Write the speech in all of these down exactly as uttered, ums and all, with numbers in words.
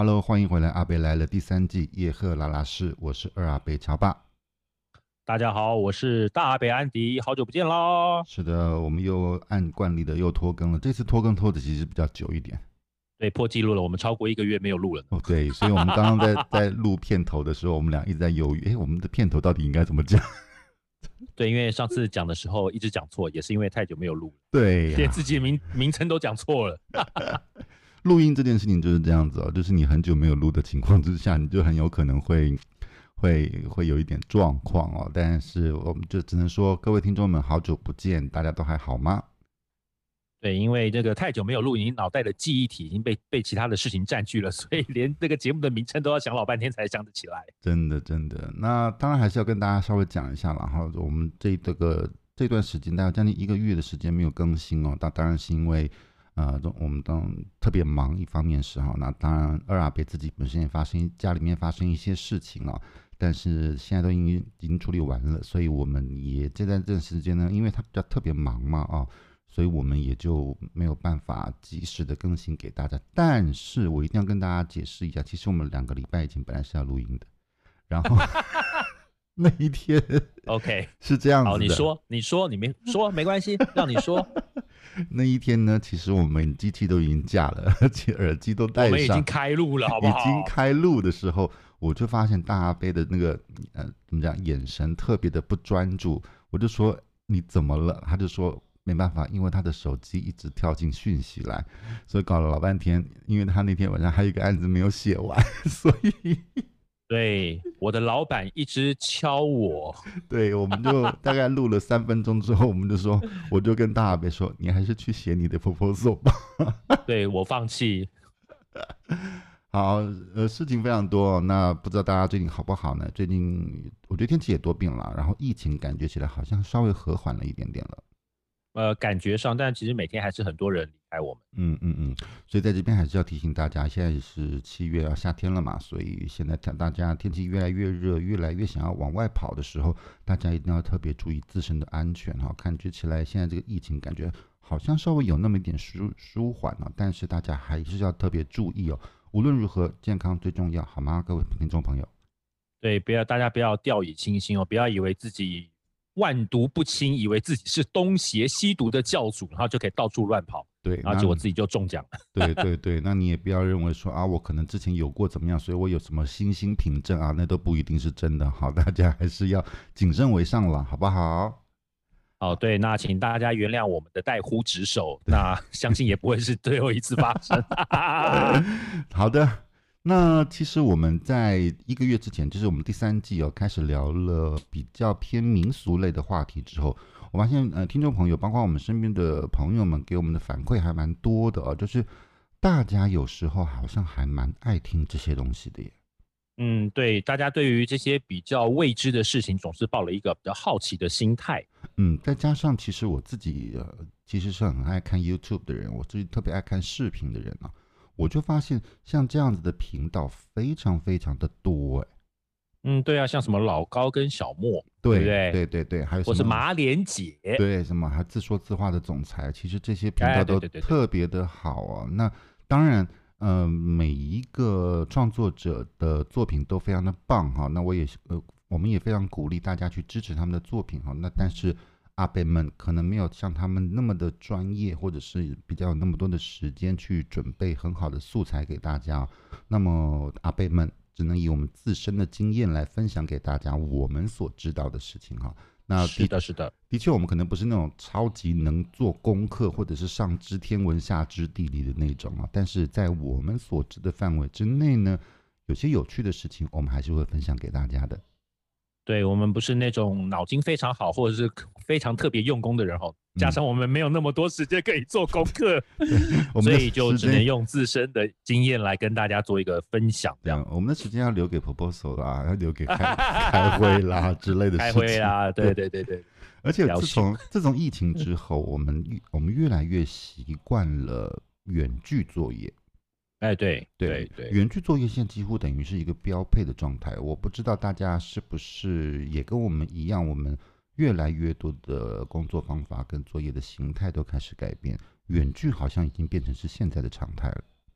Hello，欢迎回来，阿北来了第三季叶赫拉拉氏，我是二阿北乔爸。 大家好，我是大北安迪，好久不见啦！ 是的，我们又按惯例的又拖更了，这次拖更拖的其实比较久一点。 对，破纪录了，我们超过一个月没有录了呢。 哦，对，所以我们刚刚在在录片头的时候，我们俩一直在犹豫，哎，我们的片头到底应该怎么讲？ 对，因为上次讲的时候一直讲错，也是因为太久没有录了， 对呀、 连自己的名名称都讲错了。 录音这件事情就是这样子哦，就是你很久没有录的情况之下，你就很有可能会会会有一点状况哦。但是我们就只能说，各位听众们，好久不见，大家都还好吗？ 对，因为这个太久没有录，你脑袋的记忆体已经被被其他的事情占据了，所以连这个节目的名称都要想老半天才想得起来。 真的真的，那当然还是要跟大家稍微讲一下啦。哈，我们这这个这段时间大概将近一个月的时间没有更新哦，那当然是因为呃，我们都特别忙，一方面是哈，那当然二阿北自己本身也发生家里面发生一些事情哦，但是现在都已经已经处理完了，所以我们也就在这段时间呢，因为他比较特别忙嘛啊、哦，所以我们也就没有办法及时的更新给大家。但是我一定要跟大家解释一下，其实我们两个礼拜以前本来是要录音的，然后那一天 OK， 是这样子的。 好，你说，你说，你没说没关系，让你说。 那一天呢，其实我们机器都已经架了，而且耳机都戴上， 我们已经开录了，好不好？ 已经开录的时候，我就发现大阿飞的那个呃，怎么讲，眼神特别的不专注。我就说你怎么了？他就说没办法，因为他的手机一直跳进讯息来，所以搞了老半天。因为他那天晚上还有一个案子没有写完，所以对，我的老板一直敲我。 对，我们就大概录了三分钟之后，我们就说，我就跟大阿飞说，你还是去写你的 proposal 吧。 对，我放弃。 好，呃，事情非常多、哦，那不知道大家最近好不好呢？最近我觉得天气也多变了，然后疫情感觉起来好像稍微和缓了一点点了。 呃，感觉上，但其实每天还是很多人离开我们。 嗯嗯嗯，所以在这边还是要提醒大家，现在是七月要夏天了嘛，所以现在大家天气越来越热，越来越想要往外跑的时候，大家一定要特别注意自身的安全哈。感觉起来现在这个疫情感觉好像稍微有那么一点舒舒缓了，但是大家还是要特别注意哦。无论如何，健康最重要，好吗，各位听众朋友？ 对，不要大家不要掉以轻心哦，不要以为自己万毒不侵，以为自己是东邪西毒的教主，然后就可以到处乱跑， 对， 然后结果自己就中奖了。 对对对，那你也不要认为说啊，我可能之前有过怎么样，所以我有什么新兴凭证啊，那都不一定是真的。好，大家还是要谨慎为上了，好不好？ 哦，对，那请大家原谅我们的带忽职守，那相信也不会是最后一次发生。 好的，那其实我们在一个月之前，就是我们第三季哦，开始聊了比较偏民俗类的话题之后，我发现呃，听众朋友，包括我们身边的朋友们给我们的反馈还蛮多的哦，就是大家有时候好像还蛮爱听这些东西的耶。 嗯，对，大家对于这些比较未知的事情，总是抱了一个比较好奇的心态。 嗯，再加上其实我自己呃，其实是很爱看 YouTube 的人，我自己特别爱看视频的人啊，我就发现像这样子的频道非常非常的多哎。 嗯，对啊，像什么老高跟小莫，对不对对？ 对对对，还有什么或是马脸姐。 对什么还自说自话的总裁，其实这些频哎， 道都对对对对。 特别的好啊。那当然，呃，每一个创作者的作品都非常的棒哈。那我也呃，我们也非常鼓励大家去支持他们的作品哈。那但是阿贝们可能没有像他们那么的专业，或者是比较有那么多的时间去准备很好的素材给大家。那么阿贝们只能以我们自身的经验来分享给大家我们所知道的事情哈。那是的，是的， 的确，我们可能不是那种超级能做功课，或者是上知天文下知地理的那种啊。但是在我们所知的范围之内呢，有些有趣的事情，我们还是会分享给大家的。 对，我们不是那种脑筋非常好或者是非常特别用功的人哦，加上我们没有那么多时间可以做功课， 我们所的以就只能用自身的经验来跟大家做一个分享，这样。 我们的时间要留给 proposal 啦，要留给开开会啦之类的事情。 开会啦，对对对对。 而且自从自从疫情之后，我们我们越来越习惯了远距作业。 哎，对对对对， 远距作业现在几乎等于是一个标配的状态。我不知道大家是不是也跟我们一样，我们越来越多的工作方法跟作业的形态都开始改变，远距好像已经变成是现在的常态了。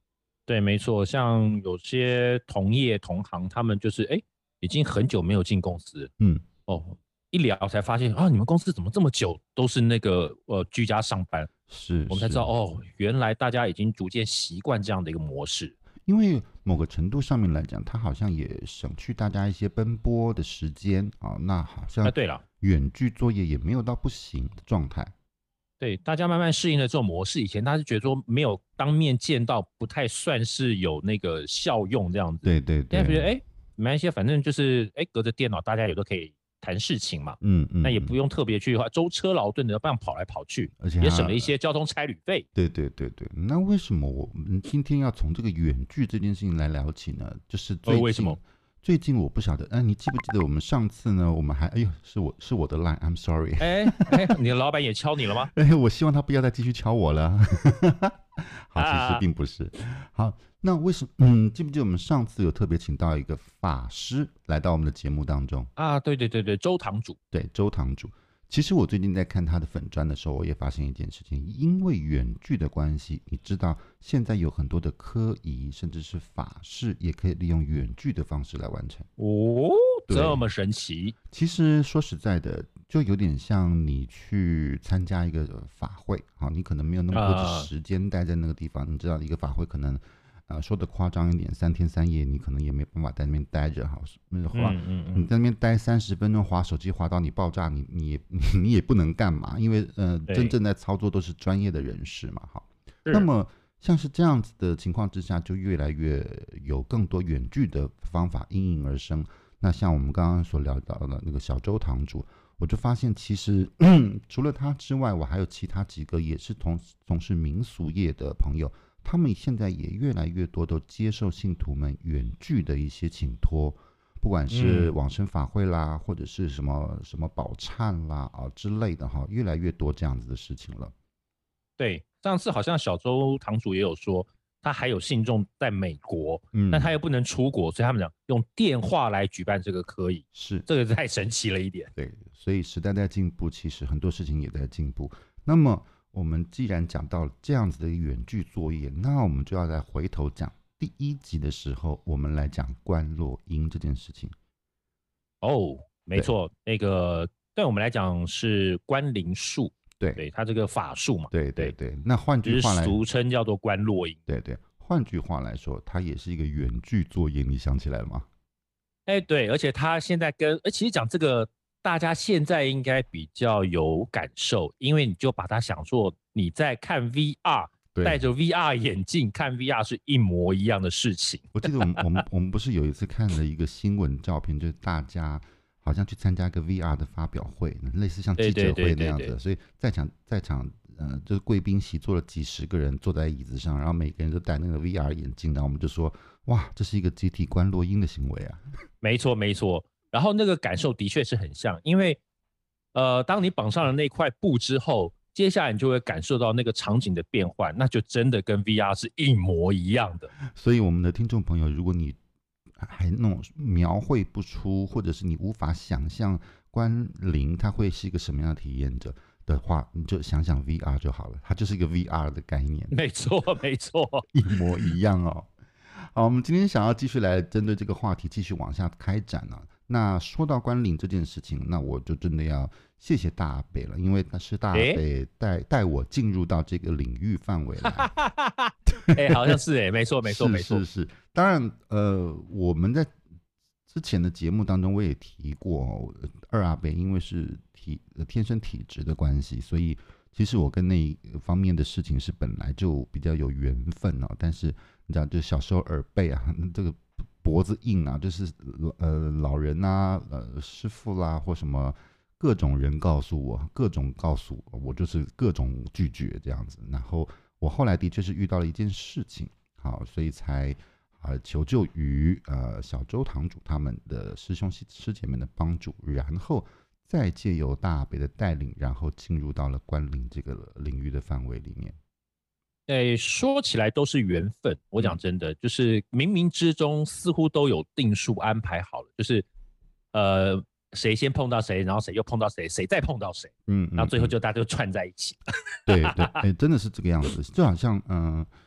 对，没错，像有些同业同行，他们就是哎，已经很久没有进公司， 嗯， 哦，一聊才发现啊，你们公司怎么这么久都是那个呃居家上班？ 是是， 我们才知道哦，原来大家已经逐渐习惯这样的一个模式。 因为某个程度上面来讲，它好像也省去大家一些奔波的时间啊。那好像哎，对了， 远距作业也没有到不行的状态。 对，大家慢慢适应了这种模式。以前他是觉得说没有当面见到，不太算是有那个效用这样子。 对对对， 现在觉得哎，没关系，反正就是哎，隔着电脑大家也都可以谈事情嘛。 嗯嗯， 那也不用特别去舟车劳顿的要不然跑来跑去， 而且也省了一些交通差旅费。 对对对对，那为什么我们今天要从这个远距这件事情来聊起呢？就是最呃， 近， 为什么？ 最近我不晓得，哎、你记不记得我们上次呢？我们还，哎呦，是我是我的 line，I'm sorry。 哎哎，你的老板也敲你了吗？ 哎，我希望他不要再继续敲我了。好，其实啊并不是。好，那为什么？嗯，记不记得我们上次有特别请到一个法师来到我们的节目当中？ 啊，对对对对，周堂主。 对，周堂主。其实我最近在看他的粉砖的时候，我也发现一件事情，因为远距的关系，你知道现在有很多的科仪，甚至是法事，也可以利用远距的方式来完成。 哦， 对这么神奇。 其实说实在的，就有点像你去参加一个法会，好，你可能没有那么多的啊时间待在那个地方。你知道，一个法会可能，呃，说的夸张一点，三天三夜，你可能也没办法在那边待着，好，那个花， 嗯嗯嗯， 你在那边待三十分钟，划手机划到你爆炸，你你也你也不能干嘛，因为呃， 对真正在操作都是专业的人士嘛，好。 是那么像是这样子的情况之下，就越来越有更多远距的方法应运而生。那像我们刚刚所聊到的那个小周堂主，我就发现其实除了他之外，我还有其他几个也是从从事民俗业的朋友，他们现在也越来越多都接受信徒们远距的一些请托，不管是嗯往生法会啦，或者是什么什么宝忏啦啊之类的哈，越来越多这样子的事情了。 对，上次好像小周堂主也有说，他还有信众在美国， 嗯， 但他又不能出国，所以他们讲用电话来举办这个可以， 是这个太神奇了一点。 对，所以时代在进步，其实很多事情也在进步。那么我们既然讲到这样子的远距作业，那我们就要再回头讲第一集的时候，我们来讲观落阴这件事情。 哦，没错，那个对我们来讲是观灵术， 对对他这个法术嘛， 对对对，那换就是句话来， 俗称叫做观落阴。 对对，换句话来说，它也是一个远距作业，你想起来了吗？ 哎，对，而且他现在跟，呃，其实讲这个，大家现在应该比较有感受，因为你就把它想做你在看 V R， 对， 戴着 V R 眼镜看 V R 是一模一样的事情。 我记得我们我们我们不是有一次看了一个新闻照片，就是大家好像去参加一个 V R 的发表会，类似像记者会那样子，所以在场在场呃就是贵宾席坐了几十个人坐在椅子上，然后每个人都戴那个 V R 眼镜，然后我们就说哇，这是一个集体观落阴的行为啊。 没错没错，然后那个感受的确是很像，因为呃，当你绑上了那块布之后，接下来你就会感受到那个场景的变换，那就真的跟 V R 是一模一样的。 所以我们的听众朋友，如果你还那种描绘不出，或者是你无法想象观灵它会是一个什么样的体验者的话，你就想想 V R 就好了，它就是一个 V R 的概念， 没错没错， 一模一样哦。好，我们今天想要继续来针对这个话题继续往下开展呢、啊。那说到观灵这件事情，那我就真的要谢谢大阿北了，因为他是大阿北带带我进入到这个领域范围来。 哎、欸，好像是哎、欸，没错没错没错， 是是是。当然，呃，我们在之前的节目当中我也提过、哦，二阿北因为是体天生体质的关系，所以其实我跟那一方面的事情是本来就比较有缘分哦，但是。你知道，就小时候耳背啊，这个脖子硬啊，就是呃老人啊，呃师傅啦，或什么各种人告诉我，各种告诉我，我就是各种拒绝这样子。然后我后来的确是遇到了一件事情，好，所以才啊、呃、求救于呃小周堂主他们的师兄师姐们的帮助，然后再借由大北的带领，然后进入到了观灵这个领域的范围里面。 哎，说起来都是缘分。我讲真的，就是冥冥之中似乎都有定数安排好了，就是呃谁先碰到谁，然后谁又碰到谁，谁再碰到谁， 嗯， 然后最后就大家就串在一起。 对对，哎，真的是这个样子，就好像嗯、呃，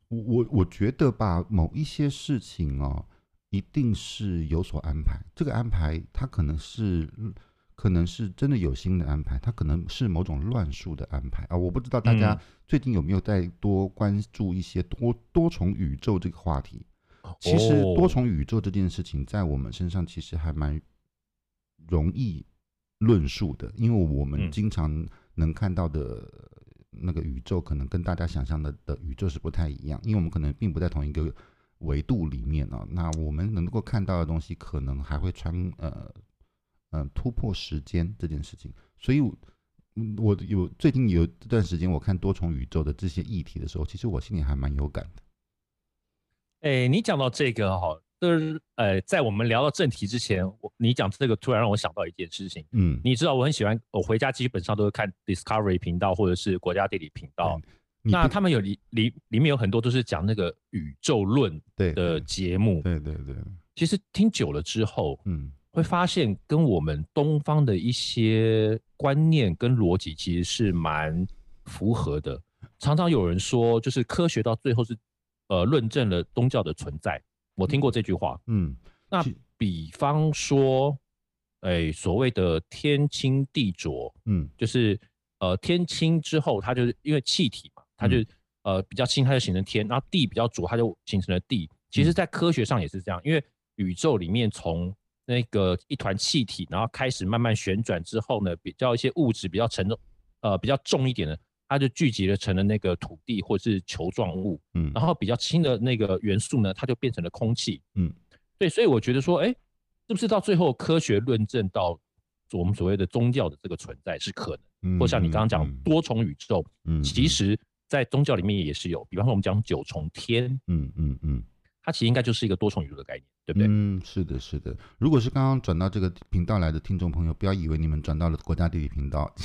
我我我觉得吧，某一些事情哦，一定是有所安排。这个安排，它可能是可能是真的有心的安排，它可能是某种乱数的安排啊。我不知道大家嗯， 最近有没有在多关注一些多多重宇宙这个话题。其实多哦， 重宇宙这件事情，在我们身上其实还蛮容易论述的，因为我们嗯， 经常能看到的那个宇宙，可能跟大家想象的的宇宙是不太一样，因为我们可能并不在同一个维度里面啊。那我们能够看到的东西，可能还会穿呃呃突破时间这件事情。所以，嗯我有最近有这段时间，我看多重宇宙的这些议题的时候，其实我心里还蛮有感的。 哎，你讲到这个哈，就是呃，在我们聊到正题之前，我你讲这个突然让我想到一件事情。 嗯， 你知道我很喜欢，我回家基本上都是看 Discovery 频道或者是国家地理频对， 道。 你不那他们有里里里面有很多都是讲那个宇宙论的对对节目。 对对对， 其实听久了之后， 嗯会发现跟我们东方的一些观念跟逻辑其实是蛮符合的。常常有人说，就是科学到最后是呃论证了宗教的存在。我听过这句话。 嗯， 那其比方说，哎，所谓的天清地浊， 嗯就是呃天清之后，它就是因为气体嘛，它就嗯呃比较轻，它就形成天，然后地比较浊，它就形成了地。其实， 嗯在科学上也是这样，因为宇宙里面从那个一团气体，然后开始慢慢旋转之后呢，比较一些物质比较沉重，呃比较重一点的，它就聚集了成了那个土地或是球状物。 嗯然后比较轻的那个元素呢，它就变成了空气。 嗯对，所以我觉得说，哎，是不是到最后科学论证到我们所谓的宗教的这个存在是可能，或嗯像你刚刚讲嗯多重宇宙， 嗯嗯其实在宗教里面也是有，比方说我们讲九重天， 嗯嗯嗯它其实应该就是一个多重宇宙的概念，对不对？ 嗯，是的，是的。如果是刚刚转到这个频道来的听众朋友，不要以为你们转到了国家地理频道，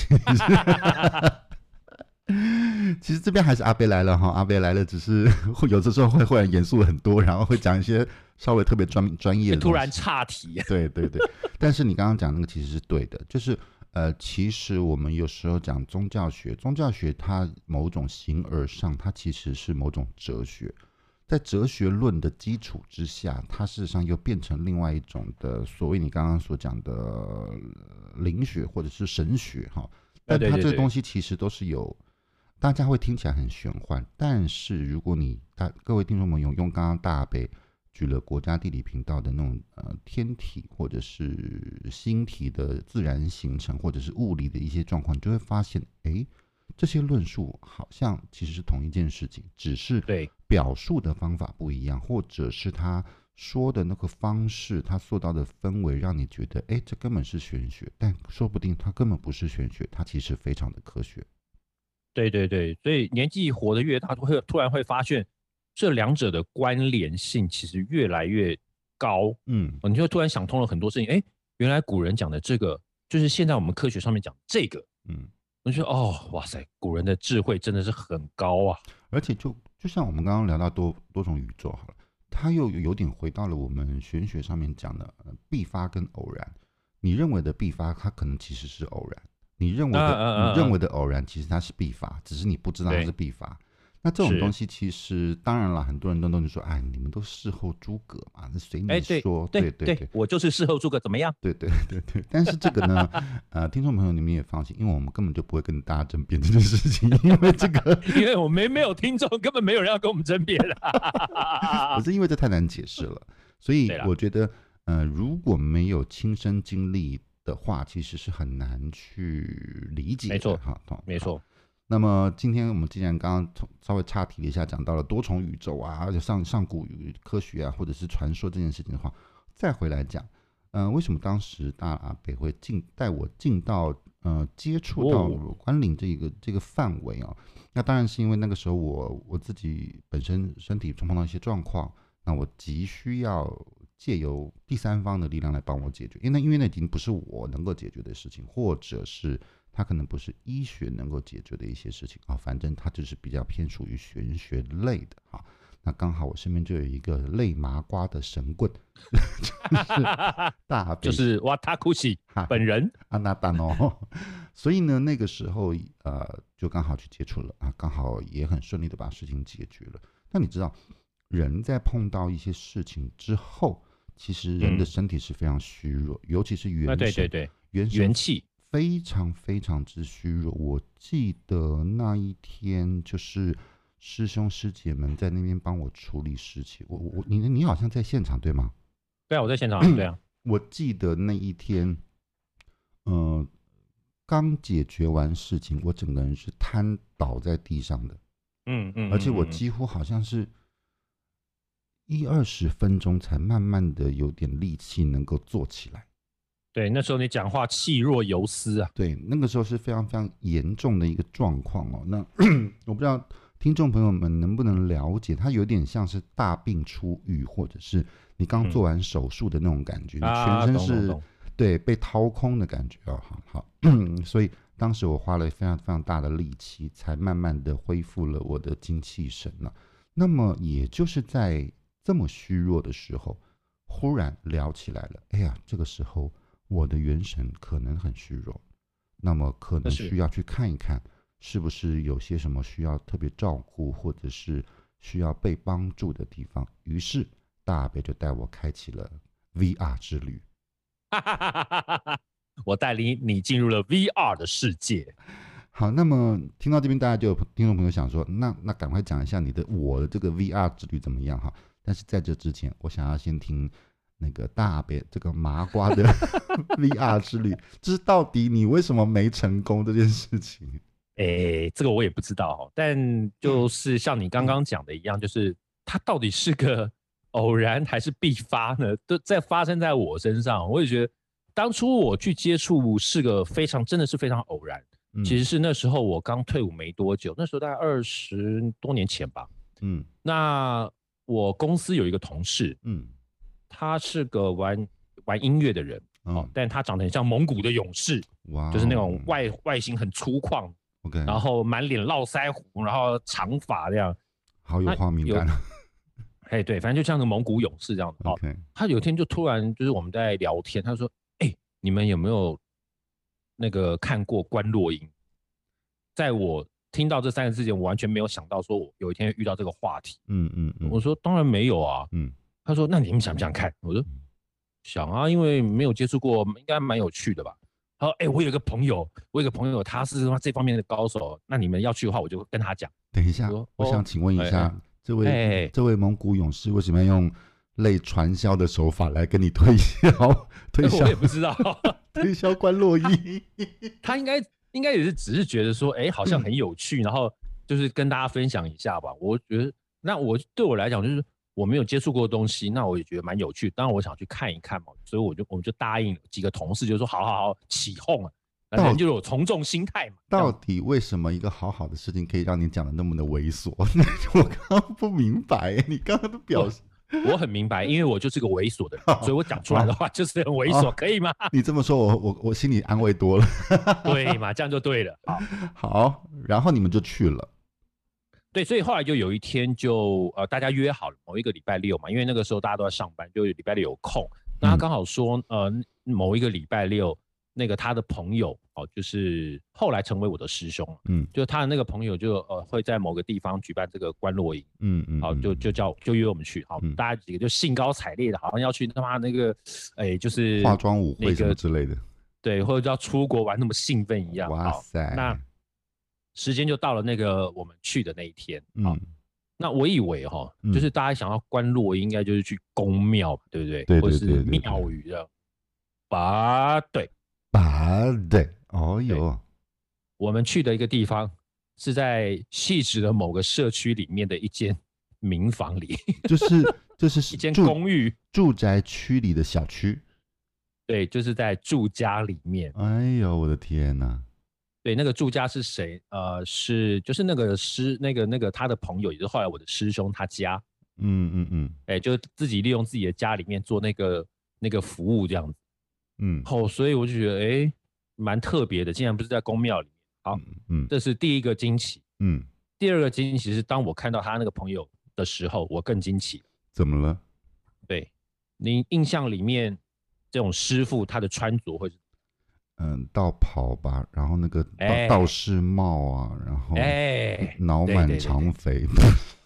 其实这边还是阿贝来了哈。阿贝来了，只是有的时候会忽然严肃很多，然后会讲一些稍微特别专专业的东西， 突然岔题。 对对对，但是你刚刚讲那个其实是对的，就是呃，其实我们有时候讲宗教学，宗教学它某种形而上，它其实是某种哲学，在哲学论的基础之下，它事实上又变成另外一种的所谓你刚刚所讲的呃灵学或者是神学哈，但它这个东西其实都是有。大家会听起来很玄幻，但是如果你大各位听众朋友用刚刚大北举了国家地理频道的那种呃天体或者是星体的自然形成或者是物理的一些状况，你就会发现，哎，这些论述好像其实是同一件事情，只是对表述的方法不一样，或者是他说的那个方式，他塑造的氛围，让你觉得，哎，这根本是玄学，但说不定它根本不是玄学，它其实非常的科学。 对对对，所以年纪活得越大，会突然会发现这两者的关联性其实越来越高。 嗯你就突然想通了很多事情。哎，原来古人讲的这个，就是现在我们科学上面讲这个。 嗯。 我就觉得哦，哇塞，古人的智慧真的是很高啊。 而且就就像我们刚刚聊到多多重宇宙好了，它又有点回到了我们玄学上面讲的、呃、必发跟偶然。你认为的必发，它可能其实是偶然；你认为的、 啊啊啊你认为的偶然，其实它是必发，只是你不知道它是必发。那这种东西其实当然了，很多人都都是说，哎，你们都事后诸葛嘛，那随你说， 对对对， 我就是事后诸葛，怎么样？ 对对对对。但是这个呢，呃，听众朋友你们也放心，因为我们根本就不会跟大家争辩这件事情，因为这个， 因为我们没有听众，根本没有人要跟我们争辩不是因为这太难解释了，所以我觉得，呃，如果没有亲身经历的话，其实是很难去理解的。 没错， 哈， 没错。 那么今天我们既然刚刚稍微岔题了一下，讲到了多重宇宙啊，而且上上古科学啊，或者是传说这件事情的话，再回来讲，嗯、呃，为什么当时大阿北会进带我进到呃接触到关灵这个、哦、这个范围啊？那当然是因为那个时候我我自己本身身体碰到一些状况，那我急需要借由第三方的力量来帮我解决，因为那因为那已经不是我能够解决的事情，或者是它可能不是医学能够解决的一些事情啊，反正它就是比较偏属于玄学类的啊。那刚好我身边就有一个类麻瓜的神棍，就是大就是瓦塔库西本人阿纳达诺，所以呢，那个时候呃就刚好去接触了啊，刚好也很顺利的把事情解决了。 那你知道，人在碰到一些事情之后，其实人的身体是非常虚弱，嗯、尤其是元神，啊、 对对对， 元神元气非常非常之虚弱。我记得那一天就是师兄师姐们在那边帮我处理事情，我我你你好像在现场对吗？ 对啊，我在现场，对啊。 我记得那一天，呃，刚解决完事情，我整个人是瘫倒在地上的， 嗯嗯， 而且我几乎好像是一二十分钟才慢慢的有点力气能够坐起来。 对，那时候你讲话气若游丝啊。 对，那个时候是非常非常严重的一个状况哦。那我不知道听众朋友们能不能了解，它有点像是大病初愈，或者是你刚做完手术的那种感觉， 嗯、 你全身是、 啊、 对被掏空的感觉哦。好好，所以当时我花了非常非常大的力气，才慢慢的恢复了我的精气神了。那么也就是在这么虚弱的时候，忽然聊起来了。哎呀，这个时候我的元神可能很虚弱，那么可能需要去看一看，是不是有些什么需要特别照顾，或者是需要被帮助的地方。于是大阿伯就带我开启了 V R 之旅。 我带领你进入了 V R 的世界。 好，那么听到这边，大家就有听众朋友想说，那那赶快讲一下你的我的这个 V R 之旅怎么样哈？但是在这之前，我想要先听那个大阿伯这个麻瓜的 V R 之旅，就是到底你为什么没成功这件事情？ 哎、欸，这个我也不知道，但就是像你刚刚讲的一样，就是它到底是个偶然还是必发呢？都在发生在我身上，我也觉得当初我去接触是个非常真的是非常偶然。嗯、其实是那时候我刚退伍没多久，那时候大概二十多年前吧。嗯，那我公司有一个同事，嗯，他是个玩玩音乐的人，嗯、哦，但他长得很像蒙古的勇士，哇，就是那种外外形很粗犷。 Okay. 然后满脸络腮胡，然后长发这样， 好有画面感。 哎，对，反正就像个蒙古勇士这样子。 Okay. 他有一天就突然就是我们在聊天，他说：“哎、欸，你们有没有那个看过关洛音？”在我听到这三个字前，我完全没有想到说我有一天遇到这个话题。嗯嗯嗯，我说当然没有啊。嗯，他说那你们想不想看？我说想啊，因为没有接触过，应该蛮有趣的吧。他说：“哎、欸，我有一个朋友，我有一个朋友，他是这方面的高手。那你们要去的话，我就跟他讲。” 等一下，我, 我想请问一下，哦、这位、 欸、 这位蒙古勇士为什么要用类传销的手法来跟你推销？推销、 欸、我也不知道， 推销关洛音。 他应该应该也是只是觉得说，哎、欸，好像很有趣、嗯，然后就是跟大家分享一下吧。我觉得，那我对我来讲就是。我没有接触过的东西，那我也觉得蛮有趣。当然，我想去看一看嘛，所以我就我们就答应了几个同事，就说好好好起哄啊，那人就有从众心态嘛。 到底为什么一个好好的事情可以让你讲的那么的猥琐？我刚刚不明白，你刚刚的表示我，我很明白，因为我就是个猥琐的人，所以我讲出来的话就是很猥琐，可以吗？ 你这么说我，我我我心里安慰多了。 对嘛，这样就对了。好， 好，然后你们就去了。 对，所以后来就有一天就呃大家约好了某一个礼拜六嘛，因为那个时候大家都在上班，就礼拜六有空。那他刚好说呃某一个礼拜六，那个他的朋友哦，就是后来成为我的师兄，嗯，就他的那个朋友就呃会在某个地方举办这个关洛音，嗯嗯，好就就叫就约我们去，好，嗯、大家几个就兴高采烈的，好像要去他妈那个哎就是化妆舞会什么之类的， 对，或者要出国玩那么兴奋一样。 哇塞， 那。时间就到了那个我们去的那一天，嗯，那我以为哈，嗯、就是大家想要关洛应该就是去宫庙，对不对？ 对对对对对， 或是庙宇的，吧？对， 吧？对，哦哟， 我们去的一个地方是在汐止的某个社区里面的一间民房里， 就是就是一间公寓住宅区里的小区， 对，就是在住家里面。 哎呦，我的天哪！ 对，那个住家是谁？呃，是就是那个师，那个那个他的朋友，也是后来我的师兄他家。 嗯嗯嗯， 哎、欸，就自己利用自己的家里面做那个那个服务这样子。嗯，哦，所以我就觉得哎，蛮、欸、特别的，竟然不是在宫庙里面。好，嗯，这是第一个惊奇。嗯，第二个惊奇是当我看到他那个朋友的时候，我更惊奇。 怎么了？ 对，你印象里面这种师傅他的穿着会是？ 嗯，道袍吧，然后那个道、欸、道士帽啊，然后脑满肠肥，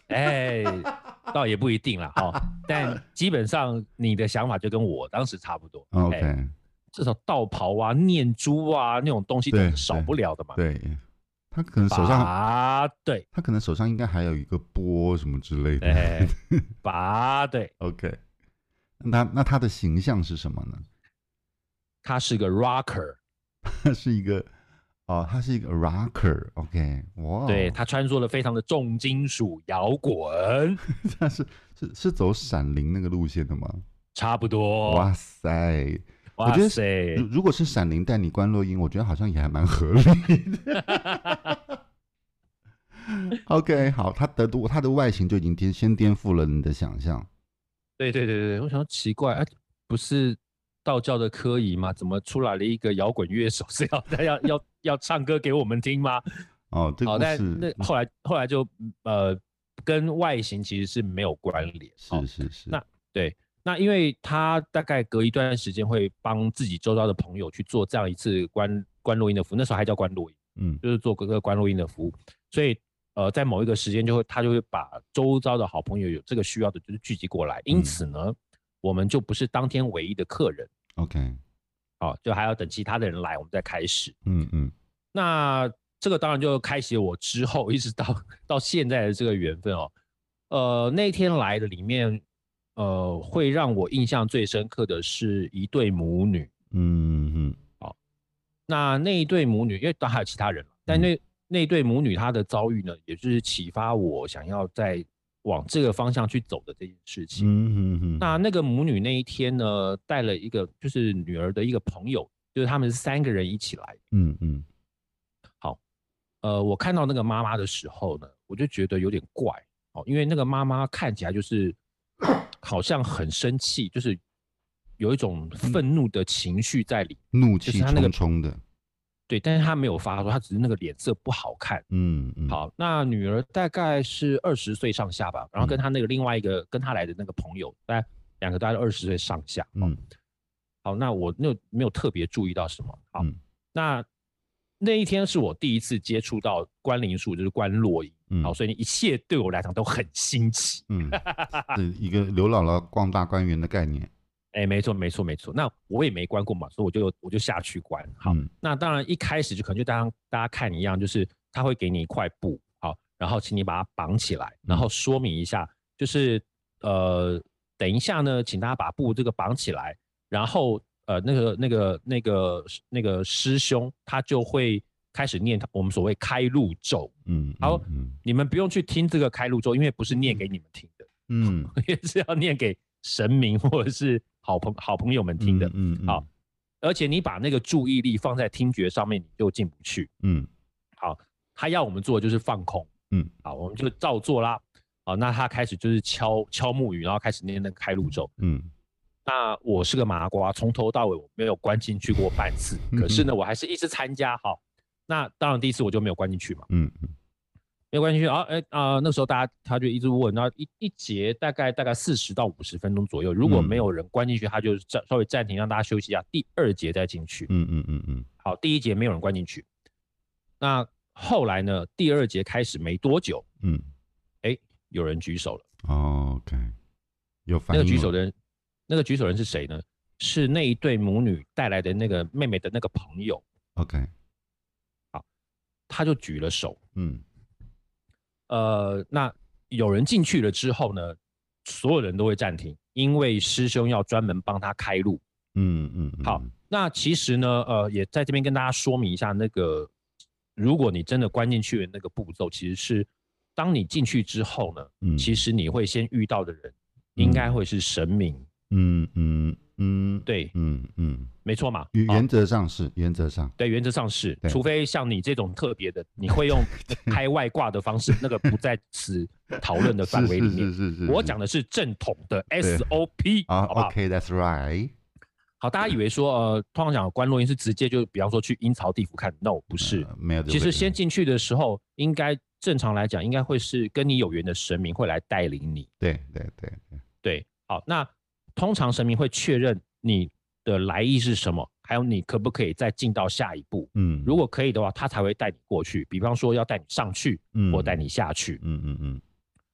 哎，倒也不一定啦，哈、哦，但基本上你的想法就跟我当时差不多。 OK， 哎，至少道袍啊、念珠啊那种东西总对是少不了的嘛。 对，他可能手上， 拔对， 他可能手上应该还有一个钵什么之类的。 哎，拔对， OK，那那他的形象是什么呢？ 他是个 rocker， 他是一个哦，他是一个 rocker。OK， 哇、 对， 哦， 他穿梭的非常的重金属摇滚， 他是是是走闪灵那个路线的吗？ 差不多。 哇塞！我哇觉得塞， 如如果是闪灵带你关落音，我觉得好像也还蛮合理的。OK， 好，他的他的外形就已经颠先颠覆了你的想象。 对对对对，我想说奇怪，哎、不是道教的科仪吗？怎么出来了一个摇滚乐手？是要要要要唱歌给我们听吗？ 哦，这好， 故事但那后来后来就呃跟外形其实是没有关联。好， 是是是， 那对，那因为他大概隔一段时间会帮自己周遭的朋友去做这样一次关关录音的服务，那时候还叫关录音， 嗯就是做各个关录音的服务，所以呃在某一个时间就会他就会把周遭的好朋友有这个需要的就是聚集过来，因此呢，嗯、我们就不是当天唯一的客人 ，OK， 好、哦，就还要等其他的人来，我们再开始。 嗯嗯那这个当然就开启了我之后一直到到现在的这个缘分哦。呃，那天来的里面，呃，会让我印象最深刻的是一对母女。 嗯嗯， 好，那那一对母女，因为当然还有其他人了，但那、嗯、那一对母女她的遭遇呢，也就是启发我想要再往这个方向去走的这件事情。 嗯嗯嗯， 那那个母女那一天呢，带了一个就是女儿的一个朋友，就是他们是三个人一起来。 嗯嗯， 好，呃，我看到那个妈妈的时候呢，我就觉得有点怪哦，因为那个妈妈看起来就是好像很生气，就是有一种愤怒的情绪在里面， 怒气就是她那个冲冲的， 对，但是她没有发作，她只是那个脸色不好看。 嗯嗯， 好，那女儿大概是二十岁上下吧，然后跟嗯她那个另外一个跟她来的那个朋友，大概两个大概二十岁上下。哦、 嗯， 好，那我没有没有特别注意到什么。好， 嗯那那一天是我第一次接触到关灵术，就是关落音。 嗯好，所以一切对我来讲都很新奇。 嗯，是一个刘姥姥逛大观园的概念。 哎，没错，没错，没错。那我也没关过嘛，所以我就我就下去关。好， 嗯那当然一开始就可能就当大家看一样，就是他会给你一块布，好，然后请你把它绑起来，然后说明一下，就是呃，等一下呢，请大家把布这个绑起来，然后呃，那个那个那个那个师兄他就会开始念我们所谓开路咒。 嗯， 好， 嗯你们不用去听这个开路咒，因为不是念给你们听的， 嗯， 也是要念给神明或者是好朋好朋友们听的。 嗯嗯， 好，而且你把那个注意力放在听觉上面，你就进不去。 嗯， 好，他要我们做的就是放空。 嗯， 好，我们就照做啦。好，那他开始就是敲敲木鱼，然后开始念那个开路咒。 嗯， 那我是个麻瓜，从头到尾我没有关进去过半次，可是呢，我还是一直参加。好，那当然第一次我就没有关进去嘛。 嗯嗯， 没有关进去啊，哎啊、呃，那时候大家他就一直问，然后一一节大概大概四十到五十分钟左右，如果没有人关进去，他就暂稍微暂停，让大家休息一下，第二节再进去。 嗯嗯嗯嗯， 好，第一节没有人关进去，那后来呢，第二节开始没多久， 嗯， 哎，有人举手了。 哦 OK，有反那应了。 个举手的人，那个举手人是谁呢？是那一对母女带来的那个妹妹的那个朋友。 OK， 好，他就举了手。 嗯呃，那有人进去了之后呢，所有人都会暂停，因为师兄要专门帮他开路。 嗯嗯，嗯好，那其实呢，呃，也在这边跟大家说明一下，那个如果你真的关进去的那个步骤，其实是当你进去之后呢， 嗯其实你会先遇到的人，应该会是神明。 嗯嗯嗯， 对， 嗯嗯， 没错嘛。 原原则上是，原则上对，原则上是， 对除非像你这种特别的，你会用开外挂的方式，那个不在此讨论的范围里面。 是是是是， 我讲的是正统的 S O P， 啊好不好 ，OK，that's right。 好，大家以为说，呃，通常讲关落音是直接就，比方说去阴曹地府看 ，no， 不是， 呃没有这回事。 其实先进去的时候，应该正常来讲，应该会是跟你有缘的神明会来带领你。 对对对对， 对，好，那通常神明会确认你的来意是什么，还有你可不可以再进到下一步。 嗯， 如果可以的话，他才会带你过去。比方说要带你上去， 嗯或带你下去。 嗯嗯嗯，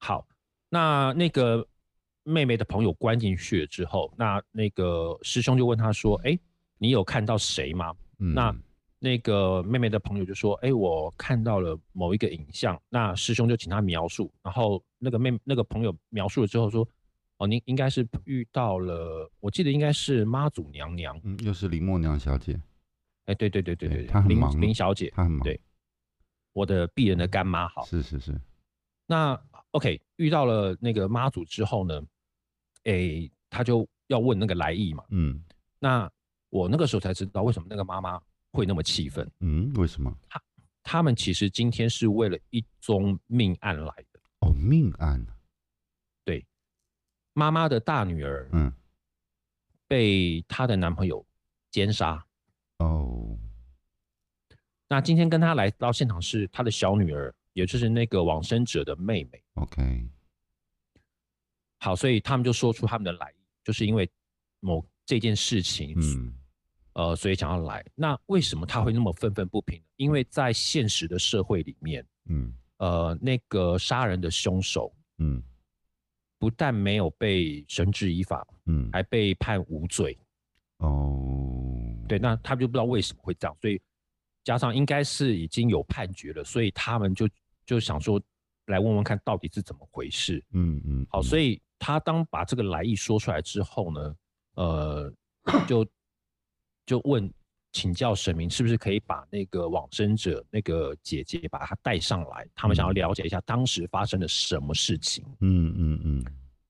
好，那那个妹妹的朋友关进去了之后，那那个师兄就问他说：“哎，你有看到谁吗？” 嗯， 那那个妹妹的朋友就说：“哎，我看到了某一个影像。”那师兄就请他描述，然后那个妹那个朋友描述了之后说：“哦，您应该是遇到了，我记得应该是妈祖娘娘。” 嗯，又是林默娘小姐。 哎，对对对对对， 她很林忙， 林小姐， 她很忙。 对，我的鄙人的干妈。好， 是是是。 那 OK， 遇到了那个妈祖之后呢，哎，他就要问那个来意嘛。 嗯， 那我那个时候才知道为什么那个妈妈会那么气愤。 嗯，为什么？ 他他们其实今天是为了一宗命案来的。 哦，命案。 对，妈妈的大女儿， 嗯， 被她的男朋友奸杀。 哦， 那今天跟她来到现场是她的小女儿，也就是那个往生者的妹妹。 OK。 好，所以他们就说出他们的来意，就是因为某这件事情， 嗯， 呃，所以想要来。那为什么他会那么愤愤不平呢？因为在现实的社会里面， 嗯， 呃，那个杀人的凶手， 嗯， 不但没有被绳之以法， 嗯， 还被判无罪。 哦， 对，那他们就不知道为什么会这样，所以加上应该是已经有判决了，所以他们就就想说来问问看到底是怎么回事。 嗯嗯， 好，所以他当把这个来意说出来之后呢，呃，就就问请教神明，是不是可以把那个往生者那个姐姐把她带上来？他们想要了解一下当时发生了什么事情。 嗯嗯嗯。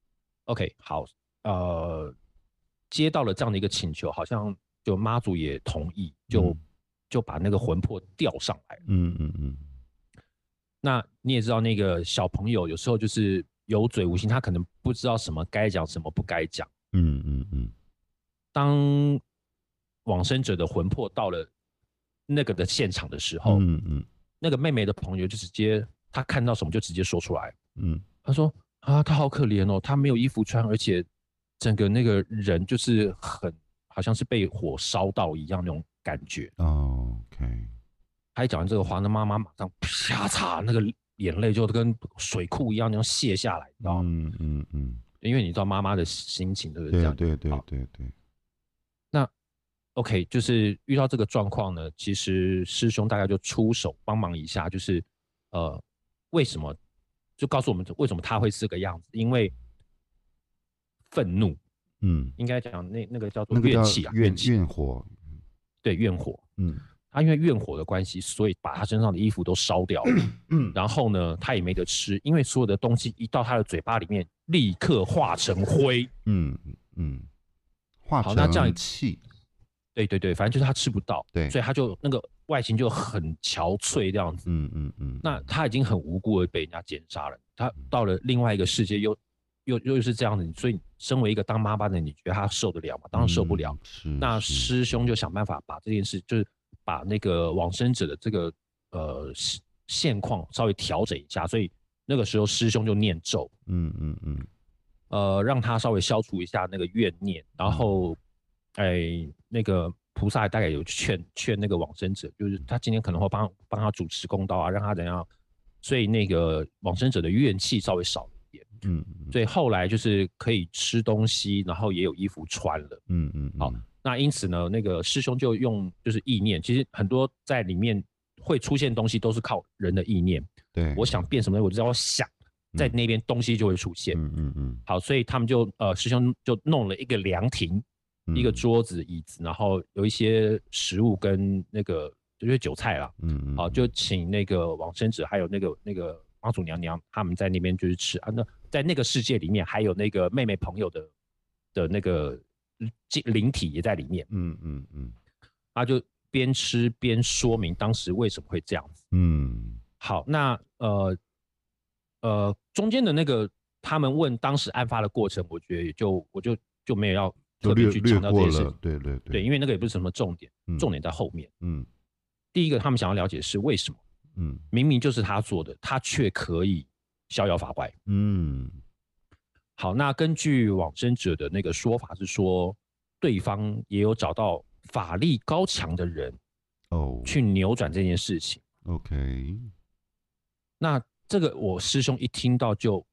OK， 好，呃，接到了这样的一个请求，好像就妈祖也同意，就、嗯、就把那个魂魄调上来。 嗯嗯嗯。 那你也知道，那个小朋友有时候就是有嘴无心，他可能不知道什么该讲，什么不该讲。 嗯嗯嗯。 当往生者的魂魄到了那个的现场的时候， 嗯嗯， 那个妹妹的朋友就直接，他看到什么就直接说出来。 嗯， 他说啊，他好可怜哦，他没有衣服穿，而且整个那个人就是很好像是被火烧到一样那种感觉。 哦 ，OK。 他一讲完这个话，那妈妈马上啪嚓，那个眼泪就跟水库一样那样泻下来，你知道吗？ 嗯嗯嗯。 因为你知道妈妈的心情对不对？ 对对对对对。 那 OK， 就是遇到这个状况呢，其实师兄大概就出手帮忙一下，就是呃，为什么就告诉我们为什么他会是这个样子？因为愤怒， 嗯， 应该讲那那个叫做怨气啊， 那个、怨怨火， 对，怨火， 嗯。 他因为怨火的关系，所以把他身上的衣服都烧掉了。嗯，然后呢，他也没得吃，因为所有的东西一到他的嘴巴里面，立刻化成灰。 嗯嗯，化成好，那这样气。 对对对，反正就是他吃不到， 对， 所以他就那个外形就很憔悴这样子。 嗯嗯嗯。 那他已经很无辜的被人家奸杀了，他到了另外一个世界又又又是这样子，所以身为一个当妈妈的，你觉得他受得了吗？当然受不了。 嗯、是。 那师兄就想办法把这件事，就是把那个往生者的这个呃现况稍微调整一下，所以那个时候师兄就念咒， 嗯嗯嗯， 呃，让他稍微消除一下那个怨念，然后。哎，那个菩萨大概有劝劝那个往生者，就是他今天可能会帮帮他主持公道啊，让他怎样，所以那个往生者的怨气稍微少一点， 嗯， 所以后来就是可以吃东西，然后也有衣服穿了， 嗯嗯， 好，那因此呢，那个师兄就用就是意念，其实很多在里面会出现东西都是靠人的意念， 对， 我想变什么，我只要想在那边东西就会出现， 嗯嗯嗯， 好，所以他们就呃师兄就弄了一个凉亭。一个桌子、椅子，然后有一些食物跟那个就是韭菜啦，嗯嗯，好，就请那个往生者还有那个那个妈祖娘娘他们在那边就是吃啊。那在那个世界里面，还有那个妹妹朋友的的那个灵体也在里面，嗯嗯嗯，他就边吃边说明当时为什么会这样子，嗯，好，那呃呃中间的那个他们问当时案发的过程，我觉得也就我就就没有要。特别去强调这件事， 对对 对, 对，因为那个也不是什么重点，嗯、重点在后面。 嗯， 第一个他们想要了解的是为什么，嗯，明明就是他做的，他却可以逍遥法外。嗯，好，那根据往生者的那个说法是说，对方也有找到法力高强的人，哦，去扭转这件事情。 OK， 那这个我师兄一听到就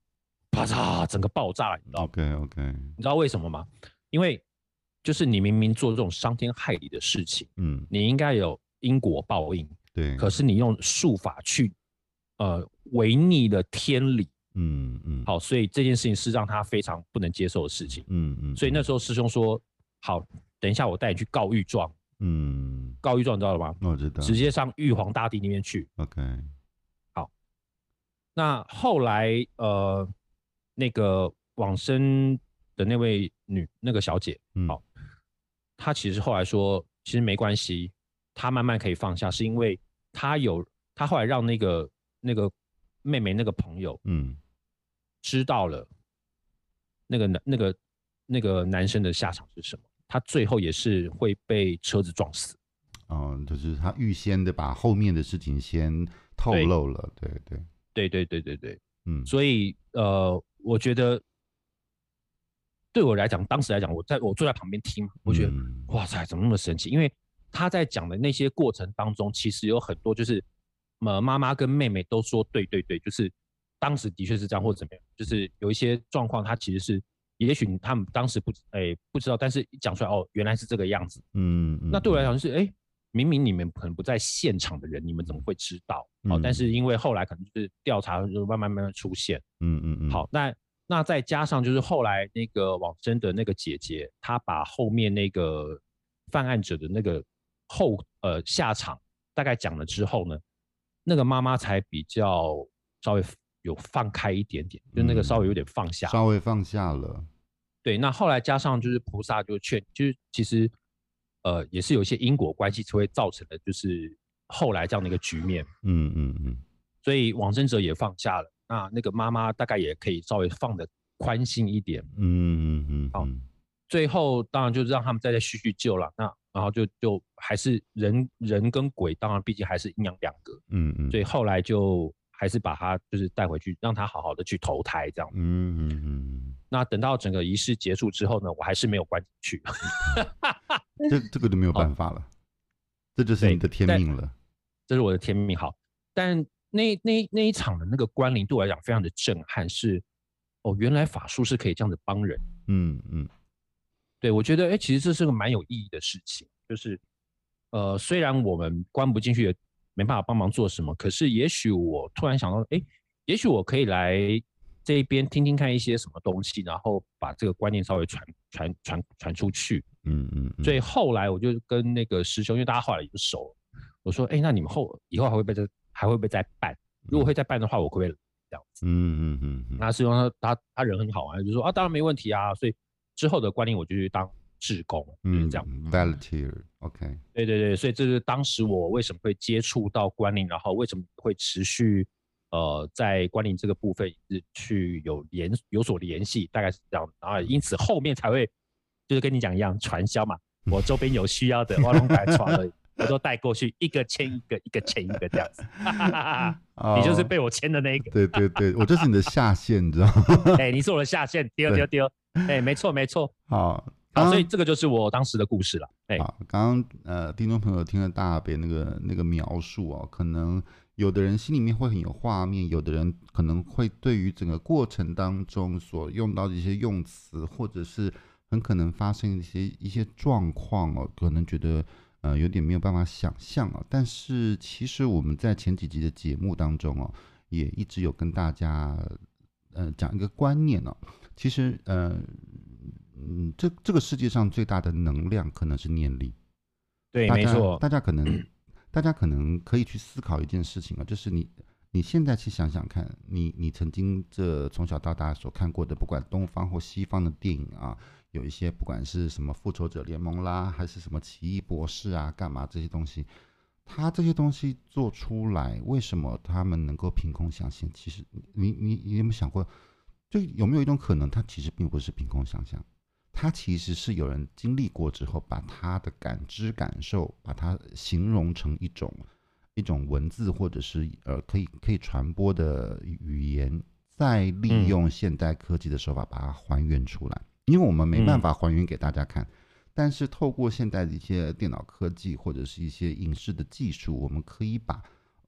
啪嚓，整个爆炸了，你知道吗 OK OK， 你知道为什么吗？因为就是你明明做这种伤天害理的事情， 嗯， 你应该有因果报应， 对， 可是你用术法去呃违逆了天理， 嗯嗯， 好，所以这件事情是让他非常不能接受的事情。 嗯嗯， 所以那时候师兄说，好，等一下我带你去告御状， 嗯， 告御状你知道了吗？ 我知道， 直接上玉皇大帝那边去。 OK， 那后来呃，那个往生的那位女那个小姐， 嗯， 好，她其实后来说，其实没关系，她慢慢可以放下，是因为她有，她后来让那个那个妹妹那个朋友， 嗯， 知道了那个男那个那个男生的下场是什么，他最后也是会被车子撞死。 哦，就是他预先的把后面的事情先透露了，对对， 对对对对对， 嗯， 所以呃，我觉得对我来讲，当时来讲，我在我坐在旁边听，我觉得、 嗯、 哇塞，怎么那么神奇？因为他在讲的那些过程当中，其实有很多就是呃妈妈跟妹妹都说对对对，就是当时的确是这样或怎么样，就是有一些状况，他其实是也许他们当时不哎不知道，但是一讲出来哦，原来是这个样子。 嗯嗯， 那对我来讲就是哎。明明你们可能不在现场的人，你们怎么会知道？ 嗯、 哦，但是因为后来可能就是调查，就慢慢慢慢出现。 嗯嗯嗯， 好，那那再加上就是后来那个往生的那个姐姐，她把后面那个犯案者的那个后呃下场大概讲了之后呢，那个妈妈才比较稍微有放开一点点，就那个稍微有点放下， 稍微放下了。 对，那后来加上就是菩萨就劝，就是其实呃也是有一些因果关系才会造成的，就是后来这样的一个局面。 嗯嗯嗯， 所以往生者也放下了，那那个妈妈大概也可以稍微放得宽心一点。 嗯嗯嗯， 好，最后当然就是让他们再再叙叙旧了。那然后就就还是人人跟鬼，当然毕竟还是阴阳两隔。 嗯嗯， 所以后来就还是把他就是带回去，让他好好的去投胎这样。 嗯嗯嗯， 那等到整个仪式结束之后呢，我还是没有关进去。 这这个就没有办法了，这就是你的天命了。 这是我的天命。好，但那那那一场的那个关灵对我来讲非常的震撼，是哦，原来法术是可以这样子帮人。 嗯嗯， 对，我觉得哎，其实这是个蛮有意义的事情，就是呃，虽然我们关不进去，没办法帮忙做什么，可是也许我突然想到，哎，也许我可以来这一边听听看一些什么东西，然后把这个观念稍微传传传传出去。 嗯嗯嗯， 所以后来我就跟那个师兄，因为大家后来也就熟了，我说，哎，那你们后以后还会不会再还会不会再办？如果会再办的话，我可不可以这样子？ 嗯嗯嗯嗯， 那师兄他他他人很好啊，就说啊，当然没问题啊。所以之后的观念我就去当志工，就是这样。 嗯 ，volunteer，OK， 对对对，所以这是当时我为什么会接触到观念，然后为什么会持续呃在观念这个部分去有联有所联系，大概是这样。然后因此后面才会就是跟你讲一样传销嘛，我周边有需要的，我都来传了。我都带过去，一个签一个，一个签一个这样子。哦、你就是被我签的那一个。 对对对，我就是你的下线，你知道吗？ 哎、欸，你是我的下线，丢丢丢。哎、欸，没错没错。 好， 好，所以这个就是我当时的故事了。哎、欸， 好，刚刚呃，听众朋友听了大北那个那个描述哦，可能有的人心里面会很有画面，有的人可能会对于整个过程当中所用到的一些用词，或者是很可能发生一些一些状况哦，可能觉得。呃，有点没有办法想象啊，但是其实我们在前几集的节目当中哦，也一直有跟大家呃讲一个观念哦，其实呃嗯，这这个世界上最大的能量可能是念力， 对，没错， 大家可能大家可能可以去思考一件事情啊，就是你你现在去想想看，你你曾经这从小到大所看过的，不管东方或西方的电影啊。有一些不管是什么复仇者联盟啦，还是什么奇异博士啊，干嘛这些东西，他这些东西做出来，为什么他们能够凭空想象？其实你你你有没有想过，就有没有一种可能，它其实并不是凭空想象，它其实是有人经历过之后，把他的感知感受，把它形容成一种一种文字，或者是呃可以可以传播的语言，再利用现代科技的手法把它还原出来。因为我们没办法还原给大家看，嗯、但是透过现代的一些电脑科技或者是一些影视的技术，我们可以把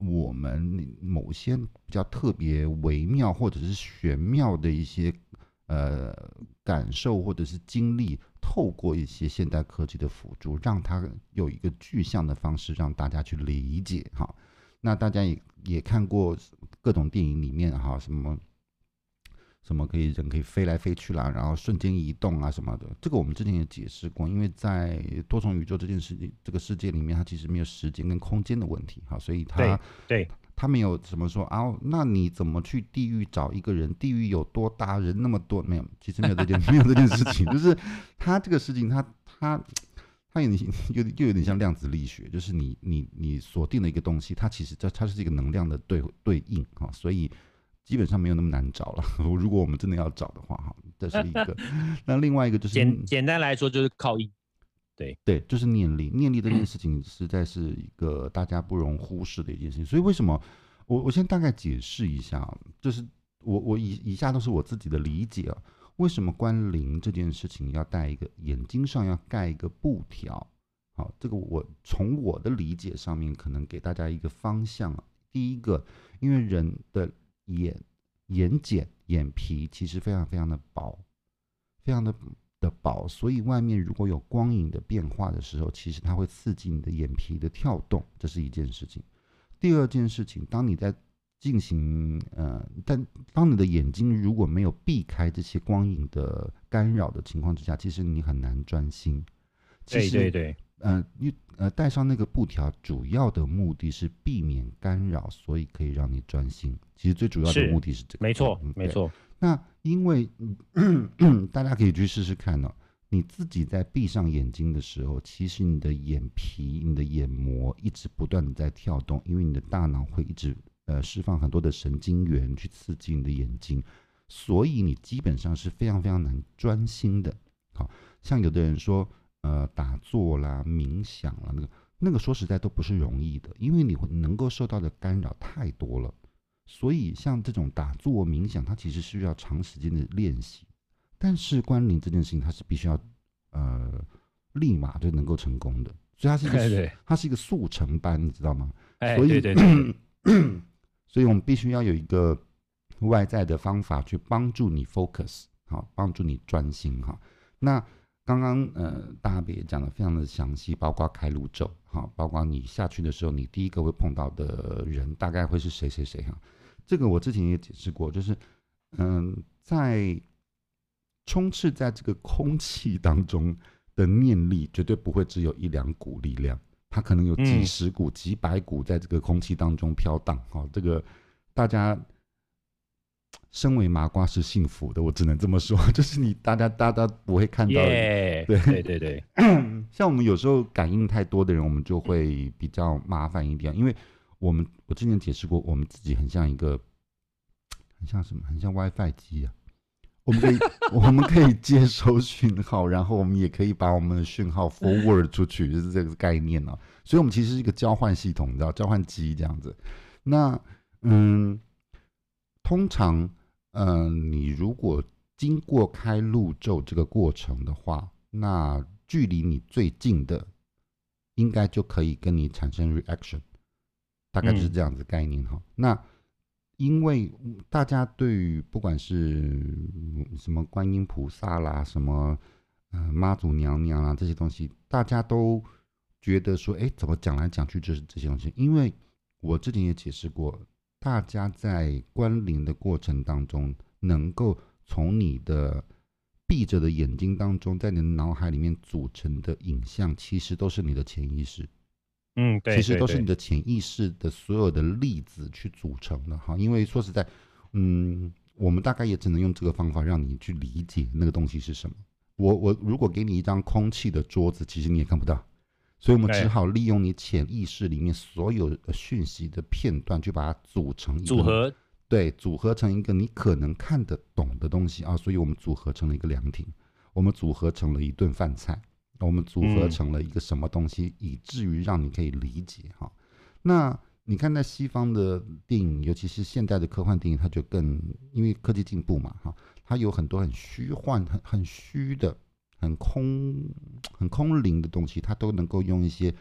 我们某些比较特别微妙或者是玄妙的一些呃感受或者是经历，透过一些现代科技的辅助，让它有一个具象的方式让大家去理解哈。那大家也也看过各种电影里面哈，什么什么可以人可以飞来飞去啦，然后瞬间移动啊什么的，这个我们之前也解释过，因为在多重宇宙这件事情这个世界里面，它其实没有时间跟空间的问题哈，所以它对对他没有什么说啊，那你怎么去地狱找一个人？地狱有多大？人那么多，没有，其实没有这件没有这件事情，就是他这个事情，他他它有点又又有点像量子力学，就是你你你锁定了一个东西，它其实这它是一个能量的对对应哈，所以基本上没有那么难找了。如果我们真的要找的话哈，这是一个。那另外一个就是简简单来说就是靠意，对对，就是念力，念力这件事情实在是一个大家不容忽视的一件事情。所以为什么我我先大概解释一下，就是我我以以下都是我自己的理解啊。为什么关灵这件事情要戴一个眼睛上要盖一个布条？好，这个我从我的理解上面可能给大家一个方向啊。第一个，因为人的眼眼睑眼皮其实非常非常的薄，非常的的薄，所以外面如果有光影的变化的时候，其实它会刺激你的眼皮的跳动，这是一件事情。第二件事情，当你在进行呃，但当你的眼睛如果没有避开这些光影的干扰的情况之下，其实你很难专心。 对对对， 呃，你呃带上那个布条，主要的目的是避免干扰，所以可以让你专心。其实最主要的目的是这个， 没错嗯、 没错。 那因为、嗯、大家可以去试试看哦，你自己在闭上眼睛的时候，其实你的眼皮、你的眼膜一直不断的在跳动，因为你的大脑会一直呃释放很多的神经元去刺激你的眼睛，所以你基本上是非常非常难专心的。好像有的人说，呃，打坐啦、冥想啦，那个那个说实在都不是容易的，因为你会能够受到的干扰太多了。所以像这种打坐冥想，它其实需要长时间的练习。但是关灵这件事情，它是必须要呃立马就能够成功的，所以它是一个对对它是一个速成班，你知道吗？ 哎， 所以对对对对所以我们必须要有一个外在的方法去帮助你 focus， 好，帮助你专心哈。那刚刚呃大家也讲的非常的详细，包括开路咒，好，包括你下去的时候，你第一个会碰到的人大概会是谁谁谁哈。这个我之前也解释过，就是嗯、呃，在充斥在这个空气当中的念力，绝对不会只有一两股力量，它可能有几十股、嗯、几百股在这个空气当中飘荡。哈，这个大家身为麻瓜是幸福的，我只能这么说，就是你大家大家不会看到， yeah, 对对对对， 像我们有时候感应太多的人，我们就会比较麻烦一点，因为我们我之前解释过，我们自己很像一个，很像什么，很像 WiFi 机啊。我们可以我们可以接收讯号，然后我们也可以把我们的讯号 forward 出去，就是这个概念啊。所以我们其实是一个交换系统，你知道，交换机这样子。那嗯，通常嗯、呃，你如果经过开路咒这个过程的话，那距离你最近的，应该就可以跟你产生 reaction， 大概就是这样子概念哈、嗯。那因为大家对于不管是什么观音菩萨啦，什么呃妈祖娘娘啦这些东西，大家都觉得说，哎，怎么讲来讲去就是这些东西？因为我之前也解释过，大家在观灵的过程当中，能够从你的闭着的眼睛当中，在你的脑海里面组成的影像，其实都是你的潜意识。 嗯，对， 其实都是你的潜意识的所有的粒子去组成的哈。因为说实在，嗯，我们大概也只能用这个方法让你去理解那个东西是什么。我我如果给你一张空气的桌子，其实你也看不到，所以我们只好利用你潜意识里面所有讯息的片段，去把它组成一个组合， 对，组合成一个你可能看得懂的东西啊。所以我们组合成了一个凉亭，我们组合成了一顿饭菜。我们组合成了一个什么东西，嗯、以至于让你可以理解哈。那你看在西方的电影，尤其是现代的科幻电影，它就更因为科技进步嘛哈，它有很多很虚幻、很很虚的、很空、很空灵的东西，它都能够用一些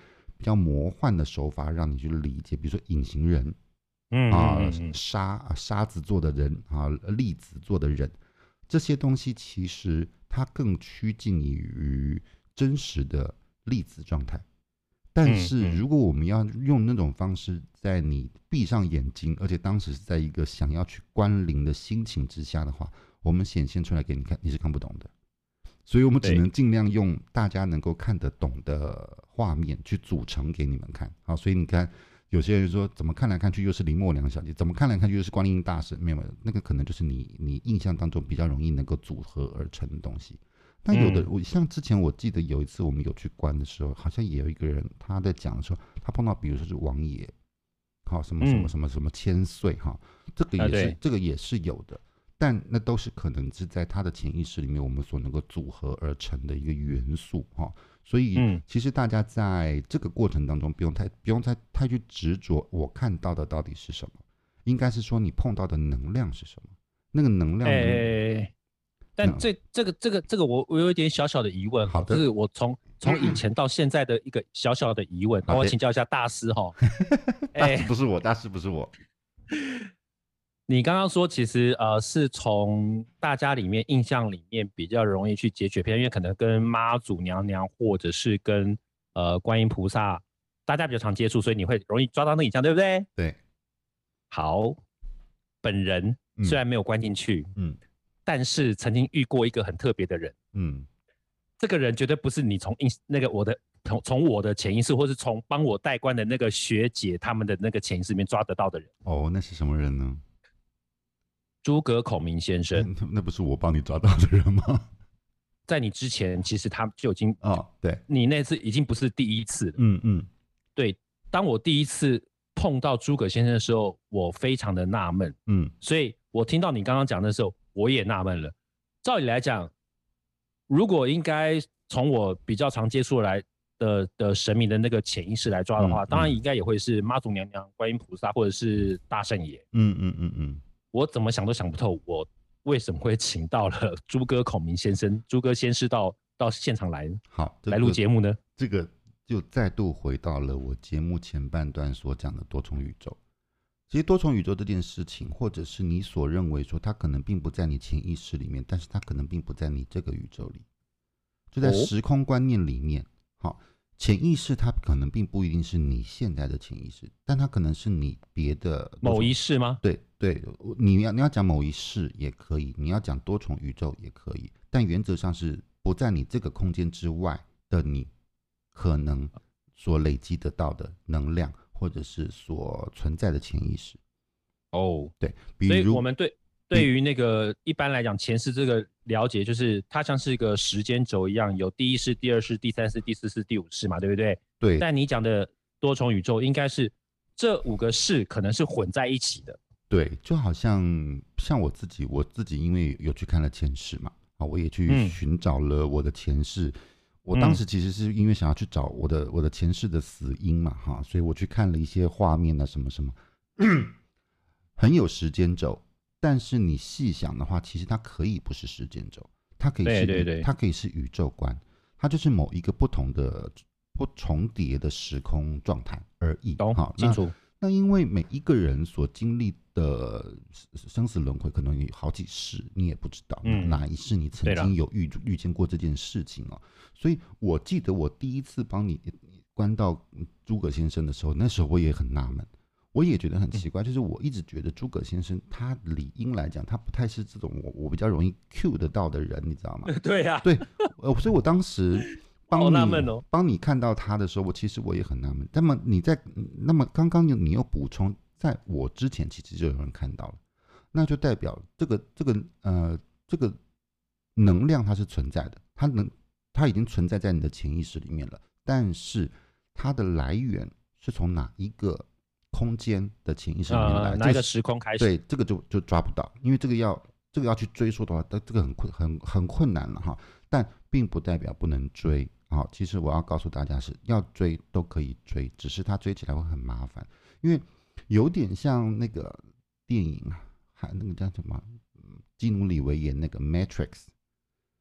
比较魔幻的手法让你去理解，比如说隐形人， 嗯啊， 嗯嗯沙沙子做的人啊，粒子做的人，这些东西其实它更趋近于真实的粒子状态。但是如果我们要用那种方式，在你闭上眼睛，而且当时是在一个想要去关灵的心情之下的话，我们显现出来给你看，你是看不懂的。所以我们只能尽量用大家能够看得懂的画面去组成给你们看。好，所以你看，有些人说怎么看来看去又是林默娘小姐，怎么看来看去又是观音大神，没有没有，那个可能就是你你印象当中比较容易能够组合而成的东西。但有的， 嗯我像之前我记得有一次我们有去观的时候，好像也有一个人他在讲说，他碰到比如说是王爷，好什么什么什么什么千岁哈，这个也是、 啊、 这个也是有的。但那都是可能是在他的潜意识里面，我们所能够组合而成的一个元素哈。所以，其实大家在这个过程当中，不用太不用太太去执着我看到的到底是什么，应该是说你碰到的能量是什么，那个能量能。 欸、但这这个这个这个我我有一点小小的疑问哈，就是我从从以前到现在的一个小小的疑问，我请教一下大师哈。 大师不是我，大师不是我。 你刚刚说，其实呃是从大家里面印象里面比较容易去解决偏，因为可能跟妈祖娘娘或者是跟呃观音菩萨大家比较常接触，所以你会容易抓到那个影像，对不对？ 对。 好，本人虽然没有关进去，嗯，但是曾经遇过一个很特别的人，嗯，这个人绝对不是你从那个我的从从我的潜意识，或是从帮我代观的那个学姐他们的那个潜意识里面抓得到的人。 哦，那是什么人呢？ 诸葛孔明先生。 那不是我帮你抓到的人吗？ 在你之前，其实他就已经哦，对， 你那次已经不是第一次了。 嗯嗯， 对。当我第一次碰到诸葛先生的时候，我非常的纳闷，嗯，所以我听到你刚刚讲的时候，我也纳闷了。照理来讲，如果应该从我比较常接触来的的神明的那个潜意识来抓的话，嗯嗯、当然应该也会是妈祖娘娘、观音菩萨或者是大圣爷。嗯嗯嗯嗯。我怎么想都想不透，我为什么会请到了诸葛孔明先生、诸葛先师到到现场来， 好、 这个、来录节目呢？ 这个就再度回到了我节目前半段所讲的多重宇宙。其实多重宇宙这件事情，或者是你所认为说它可能并不在你潜意识里面，但是它可能并不在你这个宇宙里，就在时空观念里面。好、哦，潜意识它可能并不一定是你现在的潜意识，但它可能是你别的某一世吗？ 对对，你要你要讲某一世也可以，你要讲多重宇宙也可以，但原则上是不在你这个空间之外的你可能所累积得到的能量，或者是所存在的潜意识。 哦， 对，比如所以我们对对于那个一般来讲前世这个了解，就是它像是一个时间轴一样，有第一世、第二世、第三世、第四世、第五世嘛，对不对？ 对。 但你讲的多重宇宙应该是这五个世可能是混在一起的。 对，就好像像我自己，我自己因为有去看了前世嘛，啊，我也去寻找了我的前世。嗯、我当时其实是因为想要去找我的我的前世的死因嘛，哈，所以我去看了一些画面啊，什么什么，很有时间轴。但是你细想的话，其实它可以不是时间轴，它可以是， 对对对， 它可以是宇宙观，它就是某一个不同的不重叠的时空状态而已。 懂，清楚。 那因为每一个人所经历的生死轮回，可能有好几世，你也不知道、嗯、哪一世你曾经有 遇, 遇见过这件事情哦。所以我记得我第一次帮你关到诸葛先生的时候，那时候我也很纳闷，我也觉得很奇怪，嗯、就是我一直觉得诸葛先生他理应来讲，他不太是这种我我比较容易 cue 得到的人，你知道吗？ 对呀、啊， 对，呃，所以我当时。帮你哦、 帮你看到他的时候，我其实我也很纳闷。那么你在那么刚刚你又补充，在我之前其实就有人看到了，那就代表这个这个呃这个能量它是存在的，它能它已经存在在你的潜意识里面了。但是它的来源是从哪一个空间的潜意识里面来？ 呃、哪一个时空开始？ 对，这个就就抓不到，因为这个要这个要去追溯的话，这个很困很很困难了哈。但并不代表不能追。好，其实我要告诉大家是要追都可以追，只是它追起来会很麻烦，因为有点像那个电影啊，还那个叫什么，基努里维演那个《Matrix》，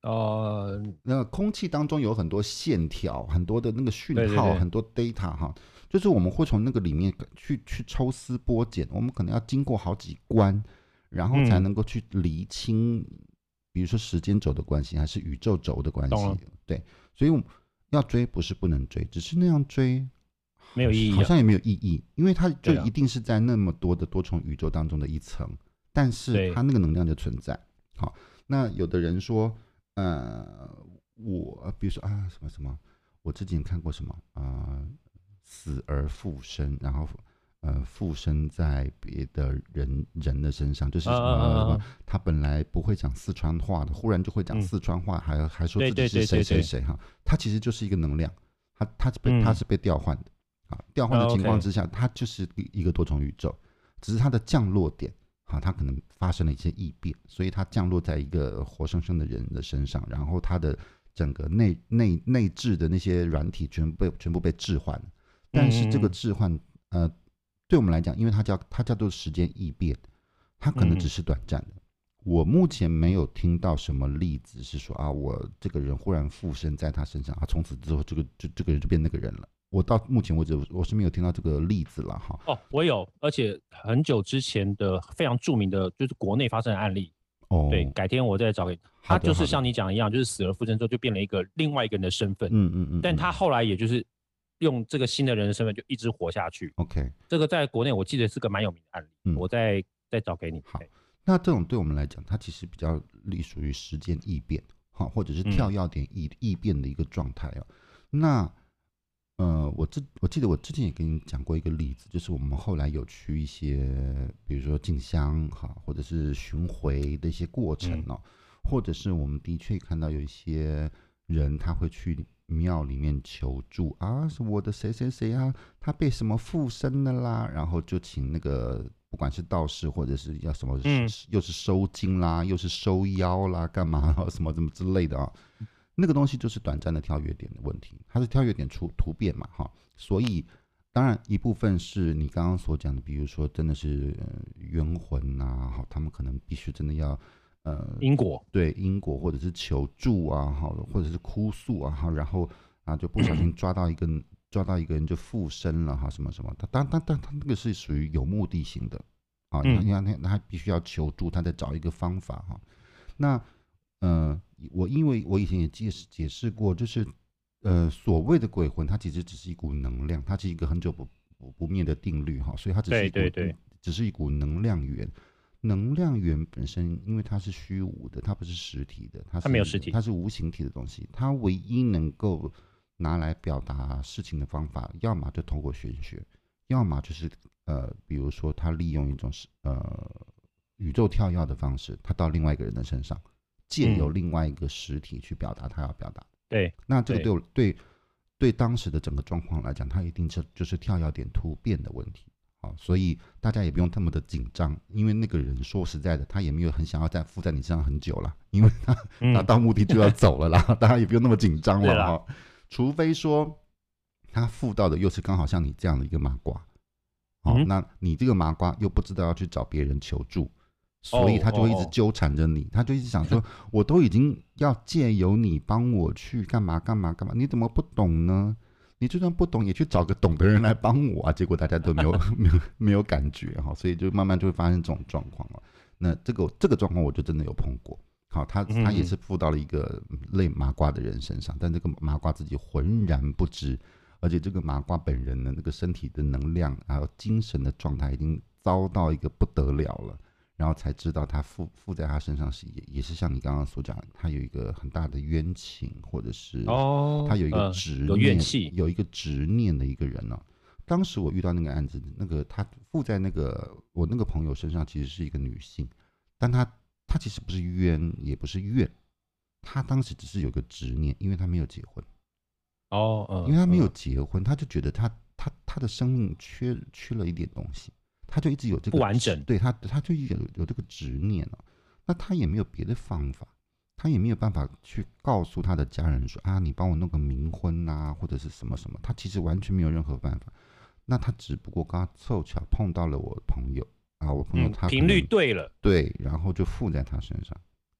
呃， 那空气当中有很多线条，很多的那个讯号， 对对对很多 data 哈，就是我们会从那个里面去去抽丝剥茧，我们可能要经过好几关，然后才嗯， 能够去厘清，比如说时间轴的关系，还是宇宙轴的关系懂了，， 对，所以我们要追不是不能追，只是那样追好没有意义啊。 好像也没有意义，因为它就对啊， 一定是在那么多的多重宇宙当中的一层，但是对， 它那个能量就存在。好，那有的人说，呃，我比如说啊什么什么，我之前看过什么啊、呃死而复生，然后呃附身在别的人人的身上，就是嗯什么什么， 嗯嗯嗯， 他本来不会讲四川话的，忽然就会讲嗯四川话，还还说对对自己是谁对对对， 谁谁哈，他其实就是一个能量，他他是被他嗯， 是被调换的啊，调换的啊，OK， 情况之下，它就是一一个多重宇宙，只是它的降落点。好，它可能发生了一些异变，所以它降落在一个活生生的人的身上，然后它的整个内内内置的那些软体全部被全部被置换了。但是这个嗯嗯置换，呃，对我们来讲，因为它叫它叫做时间异变，它可能嗯嗯， 只是短暂的。我目前没有听到什么例子是说啊，我这个人忽然附身在他身上，啊，从此之后这个就这个人就变那个人了。我到目前为止我是没有听到这个例子了哈。 哦，我有，而且很久之前的非常著名的，就是国内发生的案例。对， 哦， 改天我再找给你。他就是好的好的， 像你讲的一样，就是死而复生之后就变了一个另外一个人的身份， 嗯嗯嗯嗯但他后来也就是用这个新的人的身份就一直活下去。 ，OK， 这个在国内我记得是个蛮有名的案例， 嗯。 我再再找给你。 好， 对， 那这种对我们来讲，它其实比较隶属于时间异变，好，或者是跳嗯跃点异异变的一个状态哦。那呃，我之我记得我之前也跟你讲过一个例子，就是我们后来有去一些，比如说进香哈，或者是巡回的一些过程嗯哦，或者是我们的确看到有一些人他会去庙里面求助啊，是我的谁谁谁啊，他被什么附身了啦，然后就请那个不管是道士或者是要什么， 嗯又是收金啦，又是收妖啦，干嘛什么什么之类的啊。那个东西就是短暂的跳跃点的问题，它是跳跃点出突变嘛，哈，所以当然一部分是你刚刚所讲的，比如说真的是、呃、冤魂呐、好，他们可能必须真的要呃因果， 对因果或者是求助啊，好，或者是哭诉啊，哈，然后啊就不小心抓到一个抓到一个人就附身了哈，什么什么，他当当当他那个是属于有目的性的啊， 嗯你看他他必须要求助，他在找一个方法哈，那。呃，我因为我以前也解释解释过，就是呃所谓的鬼魂，它其实只是一股能量，它是一个很久不不不灭的定律哈，所以它只是一股对对对， 只是一股能量源。能量源本身，因为它是虚无的，它不是实体的，它是它没有实体它是无形体的东西，它唯一能够拿来表达事情的方法，要么就通过玄学，要么就是呃，比如说他利用一种是呃宇宙跳跃的方式，他到另外一个人的身上。借由嗯另外一个实体去表达他要表达。 对那这个对对我对对当时的整个状况来讲，它一定是就是跳跃点突变的问题。好，所以大家也不用那么的紧张，因为那个人说实在的，他也没有很想要再附在你身上很久了，因为他嗯达到目的就要走了啦，大家也不用那么紧张了对啦哈。除非说他附到的又是刚好像你这样的一个麻瓜，哦， 嗯那你这个麻瓜又不知道要去找别人求助，所以他就会一直哦哦哦纠缠着你，他就一直想说，我都已经要借由你帮我去干嘛干嘛干嘛，你怎么不懂呢？你就算不懂，也去找个懂的人来帮我啊！结果大家都没有没有没有感觉哈，所以就慢慢就会发生这种状况了。那这个这个状况我就真的有碰过。好，他嗯他也是附到了一个类麻瓜的人身上，但这个麻瓜自己浑然不知，而且这个麻瓜本人的那个身体的能量还有精神的状态已经糟到一个不得了了。然后才知道他附附在他身上是也也是像你刚刚所讲，他有一个很大的冤情，或者是哦， 他有一个呃执念， 有怨气， 有一个执念的一个人呢、当时我遇到那个案子，那个他附在那个我那个朋友身上，其实是一个女性，但她她其实不是冤，也不是怨，她当时只是有个执念，因为她没有结婚， 哦，嗯， 因为她没有嗯结婚，她就觉得她她她的生命缺缺了一点东西。他就一直有这个不完整对他，他就有有这个执念哦。那他也没有别的方法，他也没有办法去告诉他的家人说啊，你帮我弄个冥婚啊，或者是什么什么。他其实完全没有任何办法。那他只不过刚刚凑巧碰到了我朋友啊，我朋友他嗯频率对了， 对，然后就附在他身上。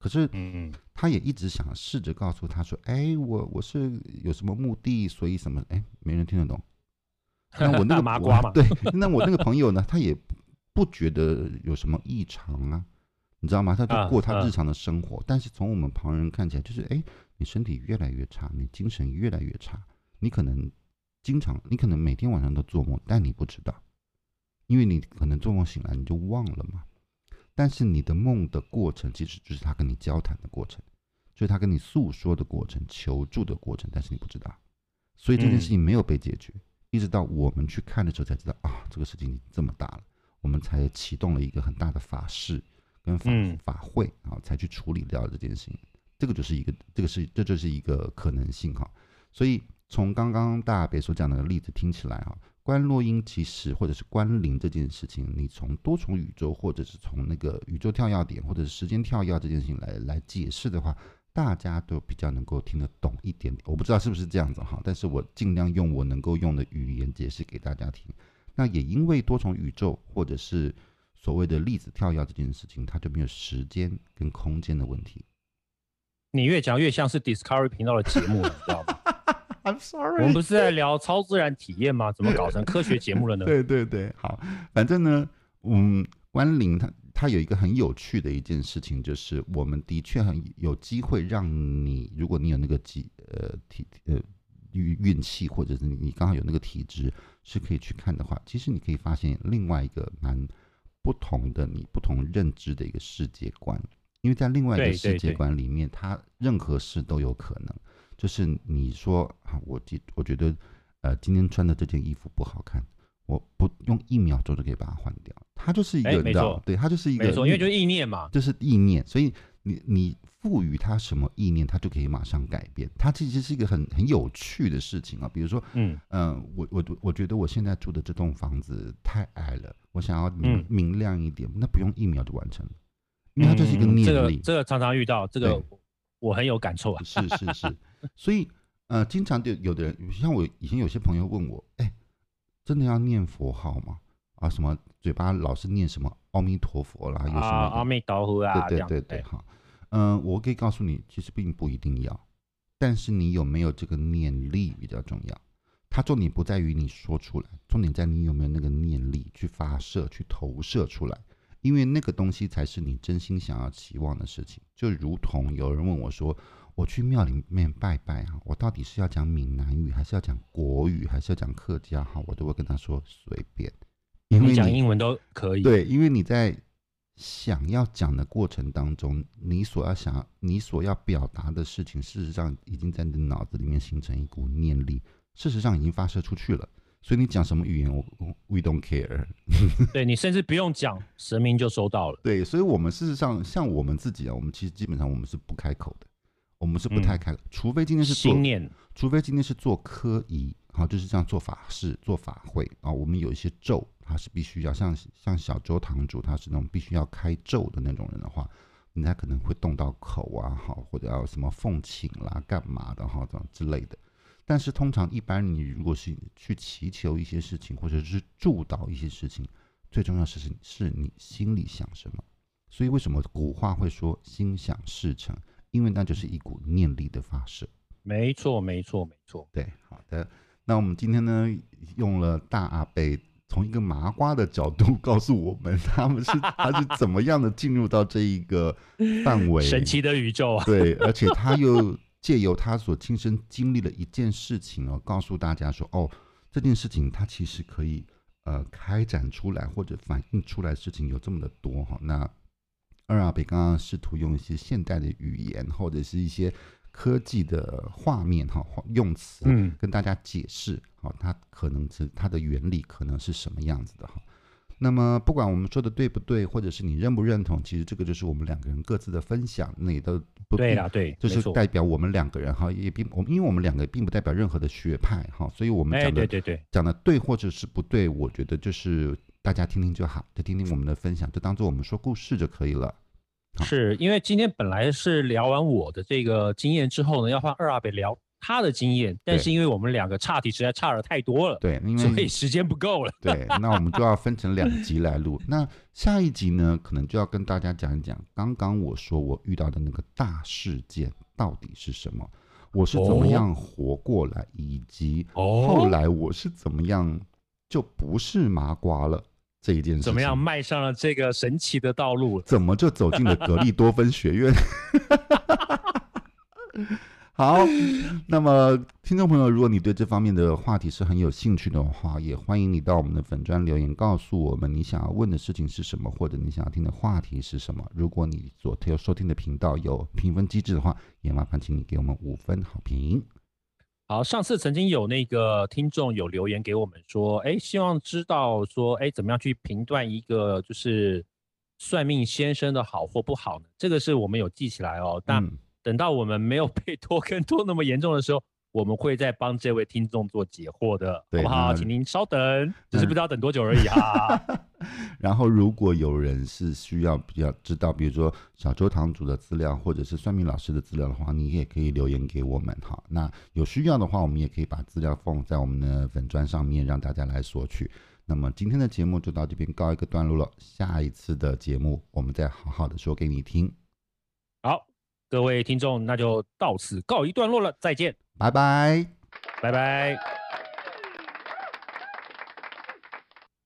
可是嗯， 他也一直想试着告诉他说，哎，我我是有什么目的，所以什么，哎，没人听得懂。那我那个麻瓜嘛， 对，那我那个朋友呢，他也不觉得有什么异常啊，你知道吗？他就过他日常的生活，啊啊、但是从我们旁人看起来，就是哎，你身体越来越差，你精神越来越差，你可能经常，你可能每天晚上都做梦，但你不知道，因为你可能做梦醒来你就忘了嘛。但是你的梦的过程，其实就是他跟你交谈的过程，就是他跟你诉说的过程、求助的过程，但是你不知道，所以这件事情没有被解决。嗯，一直到我们去看的时候才知道啊，这个事情这么大了，我们才启动了一个很大的法事跟法、嗯、法会啊，才去处理掉这件事情。这个就是一个，这个是这就是一个可能性哈。所以从刚刚大阿北所讲的例子听起来哈，观落阴其实或者是观灵这件事情，你从多重宇宙或者是从那个宇宙跳跃点或者是时间跳跃这件事情来来解释的话，大家都比较能够听得懂一点点，我不知道是不是这样子哈，但是我尽量用我能够用的语言解释给大家听。那也因为多重宇宙或者是所谓的粒子跳跃这件事情，它就没有时间跟空间的问题。 你越讲越像是 Discovery 频道的节目了，你知道吗 ？I'm sorry， 我们不是在聊超自然体验吗？怎么搞成科学节目了呢？ 对对对，好，反正呢，嗯，观灵它它有一个很有趣的一件事情，就是我们的确很有机会让你，如果你有那个机呃体呃运运气，或者是你刚好有那个体质，是可以去看的话，其实你可以发现另外一个蛮不同的你不同认知的一个世界观，因为在另外一个世界观里面，它任何事都有可能。就是你说啊，我我觉得呃今天穿的这件衣服不好看，我不用一秒钟就可以把它换掉，它就是一个， 欸、没错， 对，它就是一个， 没错，因为就是意念嘛， 就是意念，所以你你赋予它什么意念，它就可以马上改变。它其实是一个很很有趣的事情啊。比如说，嗯嗯、呃，我我我觉得我现在住的这栋房子太矮了，我想要明、嗯、明亮一点，那不用一秒就完成了，因为它就是一个念力。 嗯、这个这个常常遇到，这个我很有感受啊。 是是是，所以呃，经常就有的人，像我以前有些朋友问我，哎，真的要念佛号吗？啊，什么嘴巴老是念什么阿弥陀佛啦，有什么阿弥陀佛啊？ 对对对对，好，嗯、呃，我可以告诉你，其实并不一定要，但是你有没有这个念力比较重要。它重点不在于你说出来，重点在你有没有那个念力去发射、去投射出来。因为那个东西才是你真心想要期望的事情。就如同有人问我说，我去庙里面拜拜啊，我到底是要讲闽南语，还是要讲国语，还是要讲客家话？我都会跟他说随便，因为 你, 你讲英文都可以。 对，因为你在想要讲的过程当中，你所要想、你所要表达的事情，事实上已经在你的脑子里面形成一股念力，事实上已经发射出去了。所以你讲什么语言，我 we don't care 对，你甚至不用讲，神明就收到了。 对，所以我们事实上像我们自己啊，我们其实基本上我们是不开口的，我们是不太开口，嗯、除非今天是做心念， 除非今天是做科仪，好，就是这样做法事、做法会啊。我们有一些咒，它是必须要像像小周堂主，他是那种必须要开咒的那种人的话，你才可能会动到口啊，好，或者要什么奉请啦、干嘛的哈，这样之类的。但是通常一般你如果是去祈求一些事情，或者是祝祷一些事情，最重要是是你心里想什么。所以为什么古话会说心想事成？因为那就是一股念力的发射。 没错，没错，没错。 对，好的。那我们今天呢，用了大阿伯从一个麻瓜的角度告诉我们，他们是他是怎么样的进入到这一个范围， 神奇的宇宙啊！ 对，而且他又借由他所亲身经历了一件事情哦，告诉大家说，哦，这件事情它其实可以呃开展出来或者反映出来的事情有这么的多哈。那二阿北刚刚试图用一些现代的语言或者是一些科技的画面哈用词，嗯，跟大家解释，好，它可能是它的原理可能是什么样子的哈。那么不管我们说的对不对，或者是你认不认同，其实这个就是我们两个人各自的分享，那也都不对啦，对， 就是代表我们两个人哈，也并我们因为我们两个并不代表任何的学派哈，所以我们讲的、 欸、对对对讲的对或者是不对，我觉得就是大家听听就好，就听听我们的分享，就当做我们说故事就可以了。 是因为今天本来是聊完我的这个经验之后呢，要换二阿北聊他的经验，但是因为我们两个岔题实在差的太多了， 对，因为所以时间不够了。 对，那我们就要分成两集来录。那下一集呢，可能就要跟大家讲一讲刚刚我说我遇到的那个大事件到底是什么，我是怎么样活过来，以及后来我是怎么样就不是麻瓜了这一件事情， 怎么样迈上了这个神奇的道路， 怎么就走进了格力多芬学院。好，那么听众朋友，如果你对这方面的话题是很有兴趣的话，也欢迎你到我们的粉专留言告诉我们你想要问的事情是什么，或者你想要听的话题是什么。如果你所收听的频道有评分机制的话，也麻烦请你给我们五分好评。 好，上次曾经有那个听众有留言给我们说，哎，希望知道说，哎，怎么样去评断一个就是算命先生的好或不好呢？这个是我们有记起来哦。但、嗯等到我们没有被拖更拖那么严重的时候，我们会再帮这位听众做解惑的，好不好？请您稍等，只是不知道等多久而已啊。 然后，如果有人是需要比较知道，比如说小周堂主的资料，或者是算命老师的资料的话，你也可以留言给我们哈。那有需要的话，我们也可以把资料放在我们的粉专上面，让大家来索取。那么今天的节目就到这边告一个段落了，下一次的节目我们再好好的说给你听。 好。各位听众，那就到此告一段落了，再见， 拜拜， 拜拜。